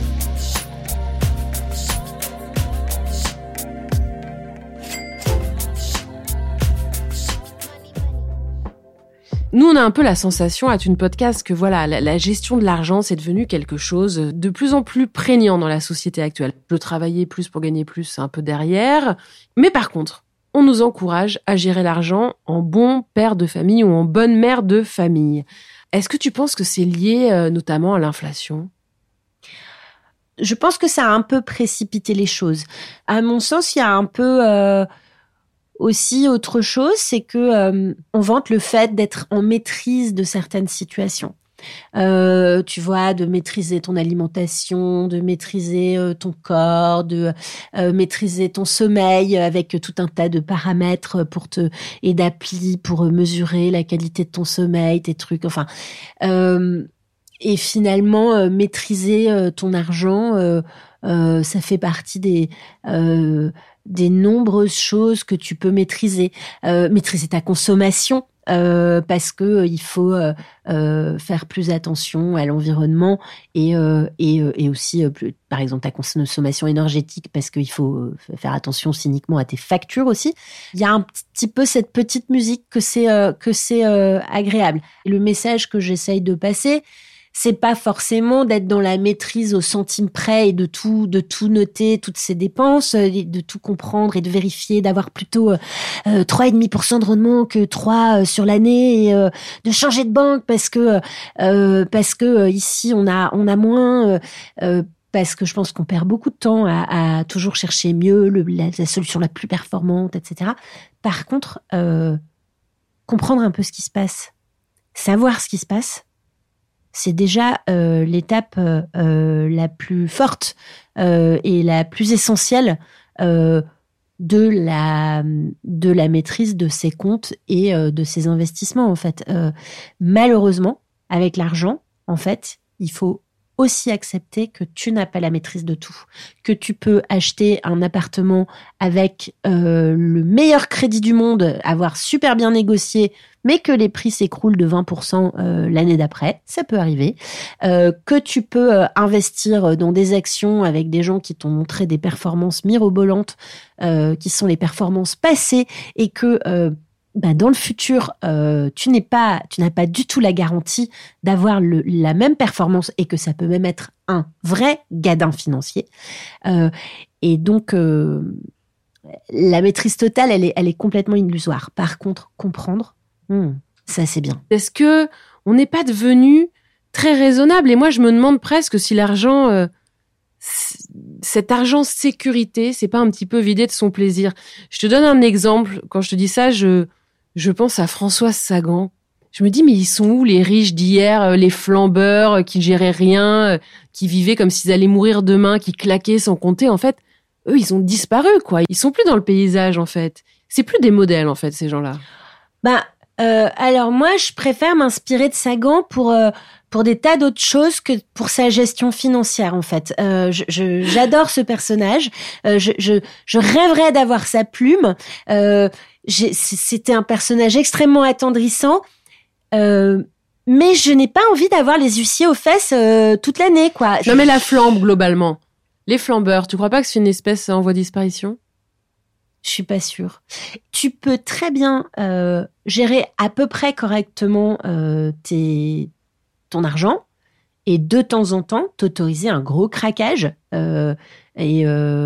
Nous, on a un peu la sensation à Thune Podcast que voilà, la gestion de l'argent, c'est devenu quelque chose de plus en plus prégnant dans la société actuelle. Le travailler plus pour gagner plus, c'est un peu derrière. Mais par contre, on nous encourage à gérer l'argent en bon père de famille ou en bonne mère de famille. Est-ce que tu penses que c'est lié notamment à l'inflation ? Je pense que ça a un peu précipité les choses. À mon sens, il y a un peu... Aussi, autre chose, c'est que on vante le fait d'être en maîtrise de certaines situations. Tu vois, de maîtriser ton alimentation, de maîtriser ton corps, de maîtriser ton sommeil avec tout un tas de paramètres et d'applis pour mesurer la qualité de ton sommeil, tes trucs, enfin. Et finalement, maîtriser ton argent, ça fait partie des nombreuses choses que tu peux maîtriser. Maîtriser ta consommation, parce que il faut faire plus attention à l'environnement et aussi, par exemple, ta consommation énergétique, parce qu'il faut faire attention cyniquement à tes factures aussi. Il y a un petit peu cette petite musique que c'est agréable. Le message que j'essaye de passer, c'est pas forcément d'être dans la maîtrise au centime près et de tout noter, toutes ces dépenses, de tout comprendre et de vérifier, d'avoir plutôt 3,5% de rendement que 3 sur l'année, et de changer de banque parce que ici on a moins, parce que je pense qu'on perd beaucoup de temps à toujours chercher mieux, la solution la plus performante, etc. Par contre, comprendre un peu ce qui se passe, savoir ce qui se passe, c'est déjà l'étape la plus forte et la plus essentielle de la maîtrise de ses comptes et de ses investissements, en fait. Malheureusement, avec l'argent, en fait, il faut aussi accepter que tu n'as pas la maîtrise de tout, que tu peux acheter un appartement avec le meilleur crédit du monde, avoir super bien négocié, mais que les prix s'écroulent de 20% l'année d'après, ça peut arriver, que tu peux investir dans des actions avec des gens qui t'ont montré des performances mirobolantes, qui sont les performances passées, et que dans le futur, tu n'as pas du tout la garantie d'avoir la même performance, et que ça peut même être un vrai gadin financier. Et donc, la maîtrise totale, elle est complètement illusoire. Par contre, comprendre, ça c'est bien. Est-ce que on n'est pas devenu très raisonnable ? Et moi, je me demande presque si l'argent, cet argent sécurité, c'est pas un petit peu vidé de son plaisir. Je te donne un exemple. Quand je te dis ça, je pense à Françoise Sagan. Je me dis, mais ils sont où les riches d'hier, les flambeurs qui géraient rien, qui vivaient comme s'ils allaient mourir demain, qui claquaient sans compter. En fait, eux, ils ont disparu, quoi. Ils sont plus dans le paysage, en fait. C'est plus des modèles, en fait, ces gens-là. Alors moi, je préfère m'inspirer de Sagan pour des tas d'autres choses que pour sa gestion financière, en fait. J'adore ce personnage. Je rêverais d'avoir sa plume. C'était un personnage extrêmement attendrissant. Mais je n'ai pas envie d'avoir les huissiers aux fesses toute l'année, quoi. Non, mais la flambe, globalement. Les flambeurs, tu crois pas que c'est une espèce en voie de disparition ? Je suis pas sûre. Tu peux très bien gérer à peu près correctement ton argent, et de temps en temps t'autoriser un gros craquage et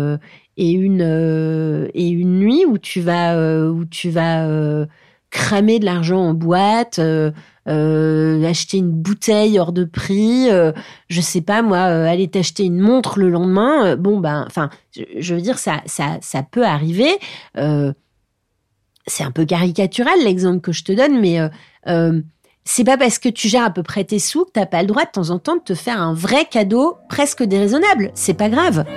une nuit où tu vas cramer de l'argent en boîte, acheter une bouteille hors de prix, je sais pas moi, aller t'acheter une montre le lendemain. Je veux dire, ça peut arriver. C'est un peu caricatural l'exemple que je te donne, mais c'est pas parce que tu gères à peu près tes sous que t'as pas le droit de temps en temps de te faire un vrai cadeau presque déraisonnable. C'est pas grave.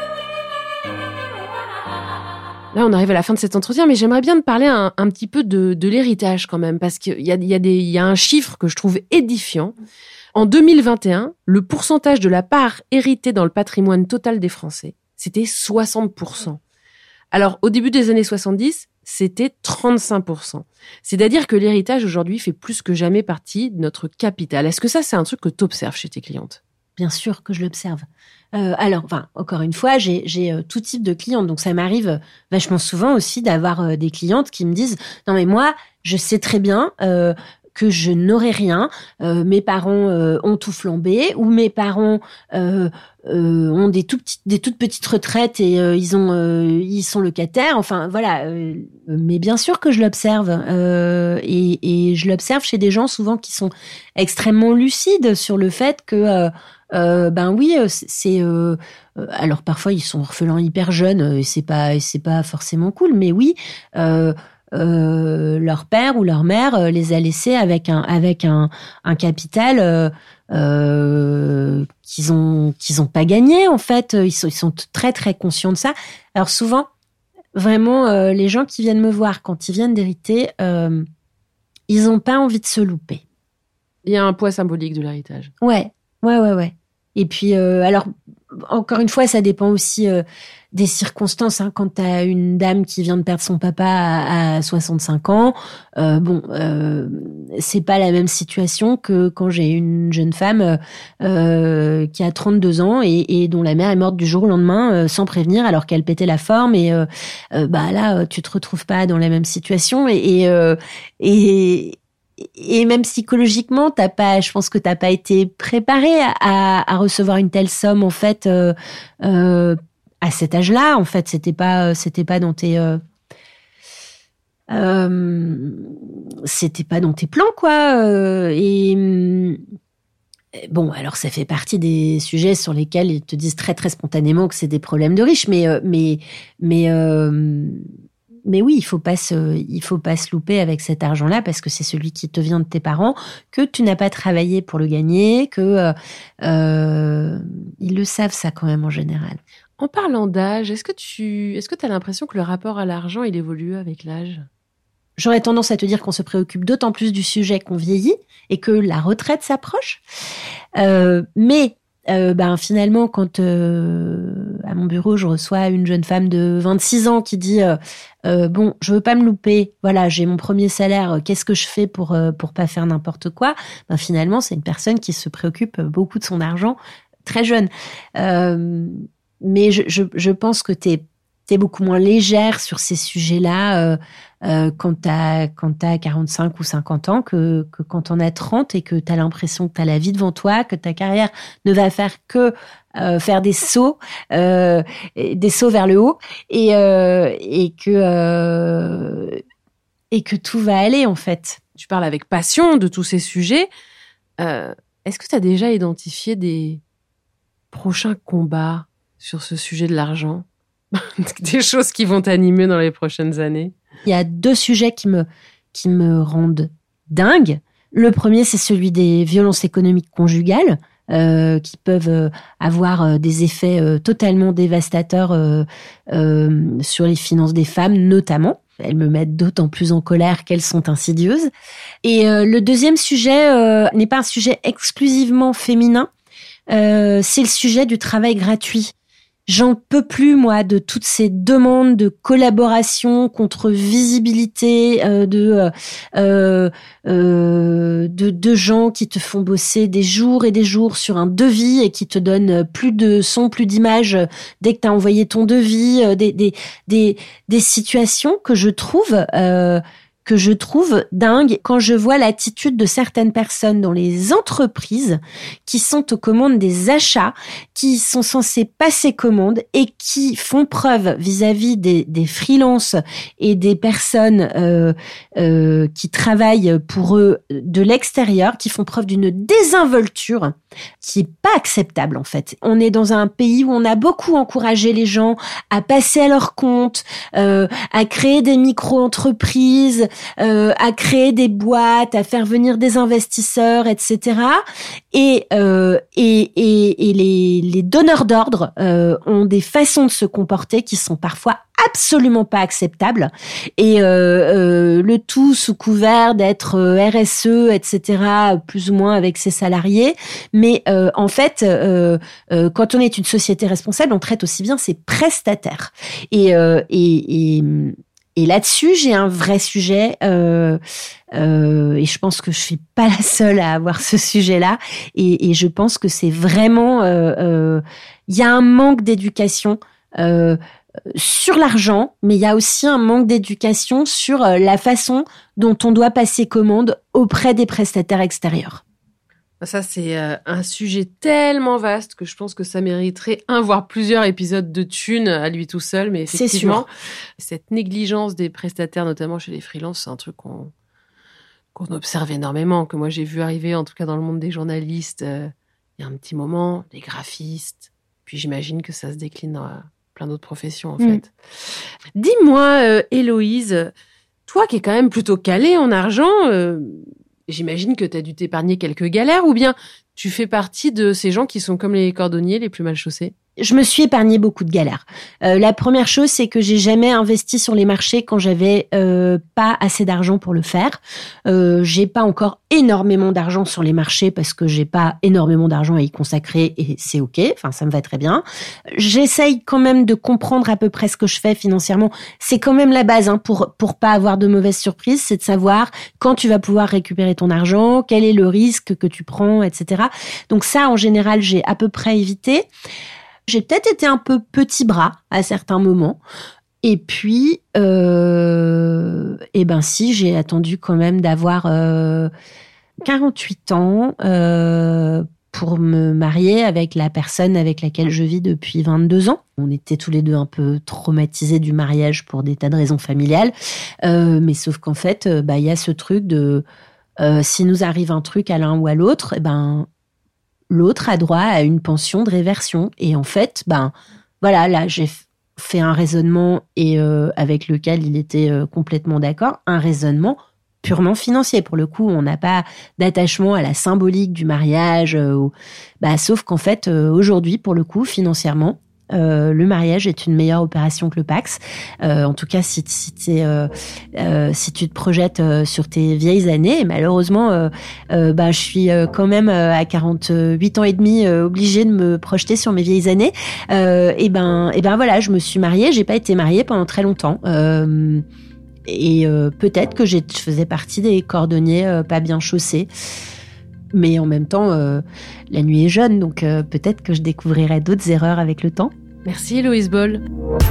Là, on arrive à la fin de cet entretien, mais j'aimerais bien te parler un petit peu de l'héritage quand même, parce qu'il y a un chiffre que je trouve édifiant. En 2021, le pourcentage de la part héritée dans le patrimoine total des Français, c'était 60%. Alors, au début des années 70, c'était 35%. C'est-à-dire que l'héritage aujourd'hui fait plus que jamais partie de notre capital. Est-ce que ça, c'est un truc que tu observes chez tes clientes ? Bien sûr que je l'observe. Encore une fois, j'ai tout type de clientes, donc ça m'arrive vachement souvent aussi d'avoir des clientes qui me disent « Non mais moi, je sais très bien que je n'aurai rien, mes parents ont tout flambé, ou mes parents ont des toutes petites retraites et ils sont locataires. » Enfin voilà, mais bien sûr que je l'observe et je l'observe chez des gens souvent qui sont extrêmement lucides sur le fait que alors parfois ils sont orphelins hyper jeunes et c'est pas forcément cool, mais oui, leur père ou leur mère les a laissés avec un capital qu'ils ont pas gagné, en fait. Ils sont très très conscients de ça. Alors souvent, vraiment, les gens qui viennent me voir quand ils viennent d'hériter, ils ont pas envie de se louper. Il y a un poids symbolique de l'héritage. Ouais. Et puis, alors, encore une fois, ça dépend aussi des circonstances. Hein. Quand t'as une dame qui vient de perdre son papa à 65 ans, c'est pas la même situation que quand j'ai une jeune femme qui a 32 ans et dont la mère est morte du jour au lendemain sans prévenir, alors qu'elle pétait la forme. Et là, tu te retrouves pas dans la même situation. Et même psychologiquement, je pense que t'as pas été préparé à recevoir une telle somme, en fait, à cet âge-là. En fait, c'était pas dans tes, c'était pas dans tes plans, quoi. Bon, alors ça fait partie des sujets sur lesquels ils te disent très très spontanément que c'est des problèmes de riches, mais oui, il faut pas se louper avec cet argent-là, parce que c'est celui qui te vient de tes parents, que tu n'as pas travaillé pour le gagner, que ils le savent ça quand même en général. En parlant d'âge, est-ce que tu as l'impression que le rapport à l'argent, il évolue avec l'âge ? J'aurais tendance à te dire qu'on se préoccupe d'autant plus du sujet qu'on vieillit et que la retraite s'approche. Mais Finalement, quand à mon bureau, je reçois une jeune femme de 26 ans qui dit je veux pas me louper, voilà, j'ai mon premier salaire, qu'est-ce que je fais pour pas faire n'importe quoi? Finalement, c'est une personne qui se préoccupe beaucoup de son argent très jeune. Mais je pense que t'es beaucoup moins légère sur ces sujets-là quand t'as 45 ou 50 ans que quand t'en as 30 et que t'as l'impression que t'as la vie devant toi, que ta carrière ne va faire que faire des sauts vers le haut et que tout va aller en fait. Tu parles avec passion de tous ces sujets. Est-ce que tu as déjà identifié des prochains combats sur ce sujet de l'argent? Des choses qui vont t'animer dans les prochaines années? Il y a 2 sujets qui me rendent dingue. Le premier, c'est celui des violences économiques conjugales, qui peuvent avoir des effets totalement dévastateurs sur les finances des femmes, notamment. Elles me mettent d'autant plus en colère qu'elles sont insidieuses. Et le deuxième sujet n'est pas un sujet exclusivement féminin, c'est le sujet du travail gratuit. J'en peux plus, moi, de toutes ces demandes de collaboration contre visibilité, de gens qui te font bosser des jours et des jours sur un devis et qui te donnent plus de son, plus d'images dès que tu as envoyé ton devis, des situations que je trouve dingue quand je vois l'attitude de certaines personnes dans les entreprises qui sont aux commandes des achats, qui sont censées passer commande et qui font preuve vis-à-vis des freelances et des personnes qui travaillent pour eux de l'extérieur, qui font preuve d'une désinvolture qui est pas acceptable en fait. On est dans un pays où on a beaucoup encouragé les gens à passer à leur compte, à créer des micro-entreprises, à créer des boîtes, à faire venir des investisseurs, etc. Et les donneurs d'ordre ont des façons de se comporter qui sont parfois absolument pas acceptables. Et le tout sous couvert d'être RSE, etc., plus ou moins avec ses salariés. Mais en fait, quand on est une société responsable, on traite aussi bien ses prestataires. Et là-dessus, j'ai un vrai sujet, et je pense que je suis pas la seule à avoir ce sujet-là. Et je pense que c'est vraiment, il y a un manque d'éducation sur l'argent, mais il y a aussi un manque d'éducation sur la façon dont on doit passer commande auprès des prestataires extérieurs. Ça, c'est un sujet tellement vaste que je pense que ça mériterait voire plusieurs épisodes de Thune à lui tout seul. Mais effectivement, cette négligence des prestataires, notamment chez les freelances, c'est un truc qu'on observe énormément, que moi j'ai vu arriver, en tout cas dans le monde des journalistes, il y a un petit moment, des graphistes, puis j'imagine que ça se décline dans plein d'autres professions, en fait. Dis-moi, Héloïse, toi qui es quand même plutôt calée en argent, j'imagine que tu as dû t'épargner quelques galères, ou bien tu fais partie de ces gens qui sont comme les cordonniers les plus mal chaussés? Je me suis épargné beaucoup de galères. La première chose, c'est que j'ai jamais investi sur les marchés quand j'avais pas assez d'argent pour le faire. J'ai pas encore énormément d'argent sur les marchés parce que j'ai pas énormément d'argent à y consacrer et c'est ok. Enfin, ça me va très bien. J'essaye quand même de comprendre à peu près ce que je fais financièrement. C'est quand même la base, hein, pour pas avoir de mauvaises surprises, c'est de savoir quand tu vas pouvoir récupérer ton argent, quel est le risque que tu prends, etc. Donc ça, en général, j'ai à peu près évité. J'ai peut-être été un peu petit bras à certains moments. Et puis, si, j'ai attendu quand même d'avoir 48 ans pour me marier avec la personne avec laquelle je vis depuis 22 ans. On était tous les deux un peu traumatisés du mariage pour des tas de raisons familiales. Mais sauf qu'en fait, y a ce truc de si nous arrive un truc à l'un ou à l'autre, l'autre a droit à une pension de réversion. Et en fait, là, j'ai fait un raisonnement et avec lequel il était complètement d'accord, un raisonnement purement financier. Pour le coup, on n'a pas d'attachement à la symbolique du mariage. Sauf qu'en fait, aujourd'hui, pour le coup, financièrement, le mariage est une meilleure opération que le Pacs. En tout cas, si tu te projettes sur tes vieilles années, et malheureusement, je suis quand même à 48 ans et demi obligée de me projeter sur mes vieilles années. Et ben voilà, je me suis mariée. J'ai pas été mariée pendant très longtemps. Peut-être que je faisais partie des cordonniers pas bien chaussés. Mais en même temps, la nuit est jeune, donc peut-être que je découvrirai d'autres erreurs avec le temps. Merci Héloïse Boll.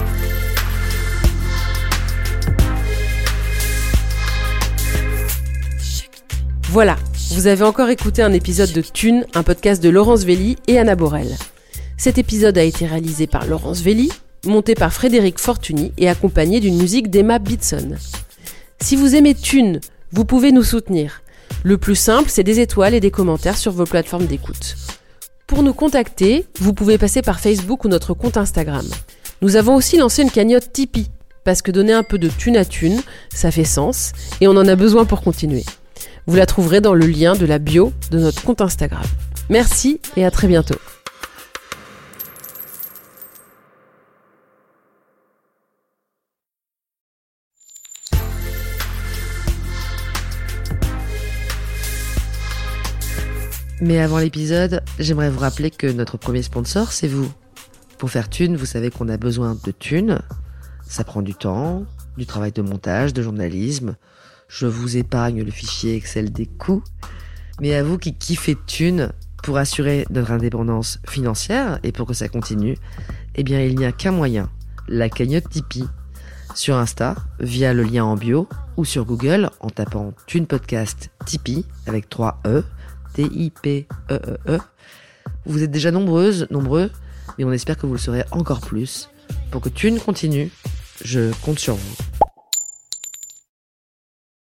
Voilà, vous avez encore écouté un épisode de Thune, un podcast de Laurence Velli et Anna Borel. Cet épisode a été réalisé par Laurence Velli, monté par Frédéric Fortuny et accompagné d'une musique d'Emma Bitson. Si vous aimez Thune, vous pouvez nous soutenir. Le plus simple, c'est des étoiles et des commentaires sur vos plateformes d'écoute. Pour nous contacter, vous pouvez passer par Facebook ou notre compte Instagram. Nous avons aussi lancé une cagnotte Tipeee, parce que donner un peu de thune à thune, ça fait sens, et on en a besoin pour continuer. Vous la trouverez dans le lien de la bio de notre compte Instagram. Merci et à très bientôt. Mais avant l'épisode, j'aimerais vous rappeler que notre premier sponsor, c'est vous. Pour faire thune, vous savez qu'on a besoin de thune. Ça prend du temps, du travail de montage, de journalisme. Je vous épargne le fichier Excel des coûts. Mais à vous qui kiffez thune, pour assurer notre indépendance financière et pour que ça continue, eh bien il n'y a qu'un moyen, la cagnotte Tipeee. Sur Insta, via le lien en bio, ou sur Google en tapant Thune Podcast Tipeee avec 3 E. T-I-P-E-E-E. Vous êtes déjà nombreux, mais on espère que vous le serez encore plus. Pour que Thune continue, je compte sur vous.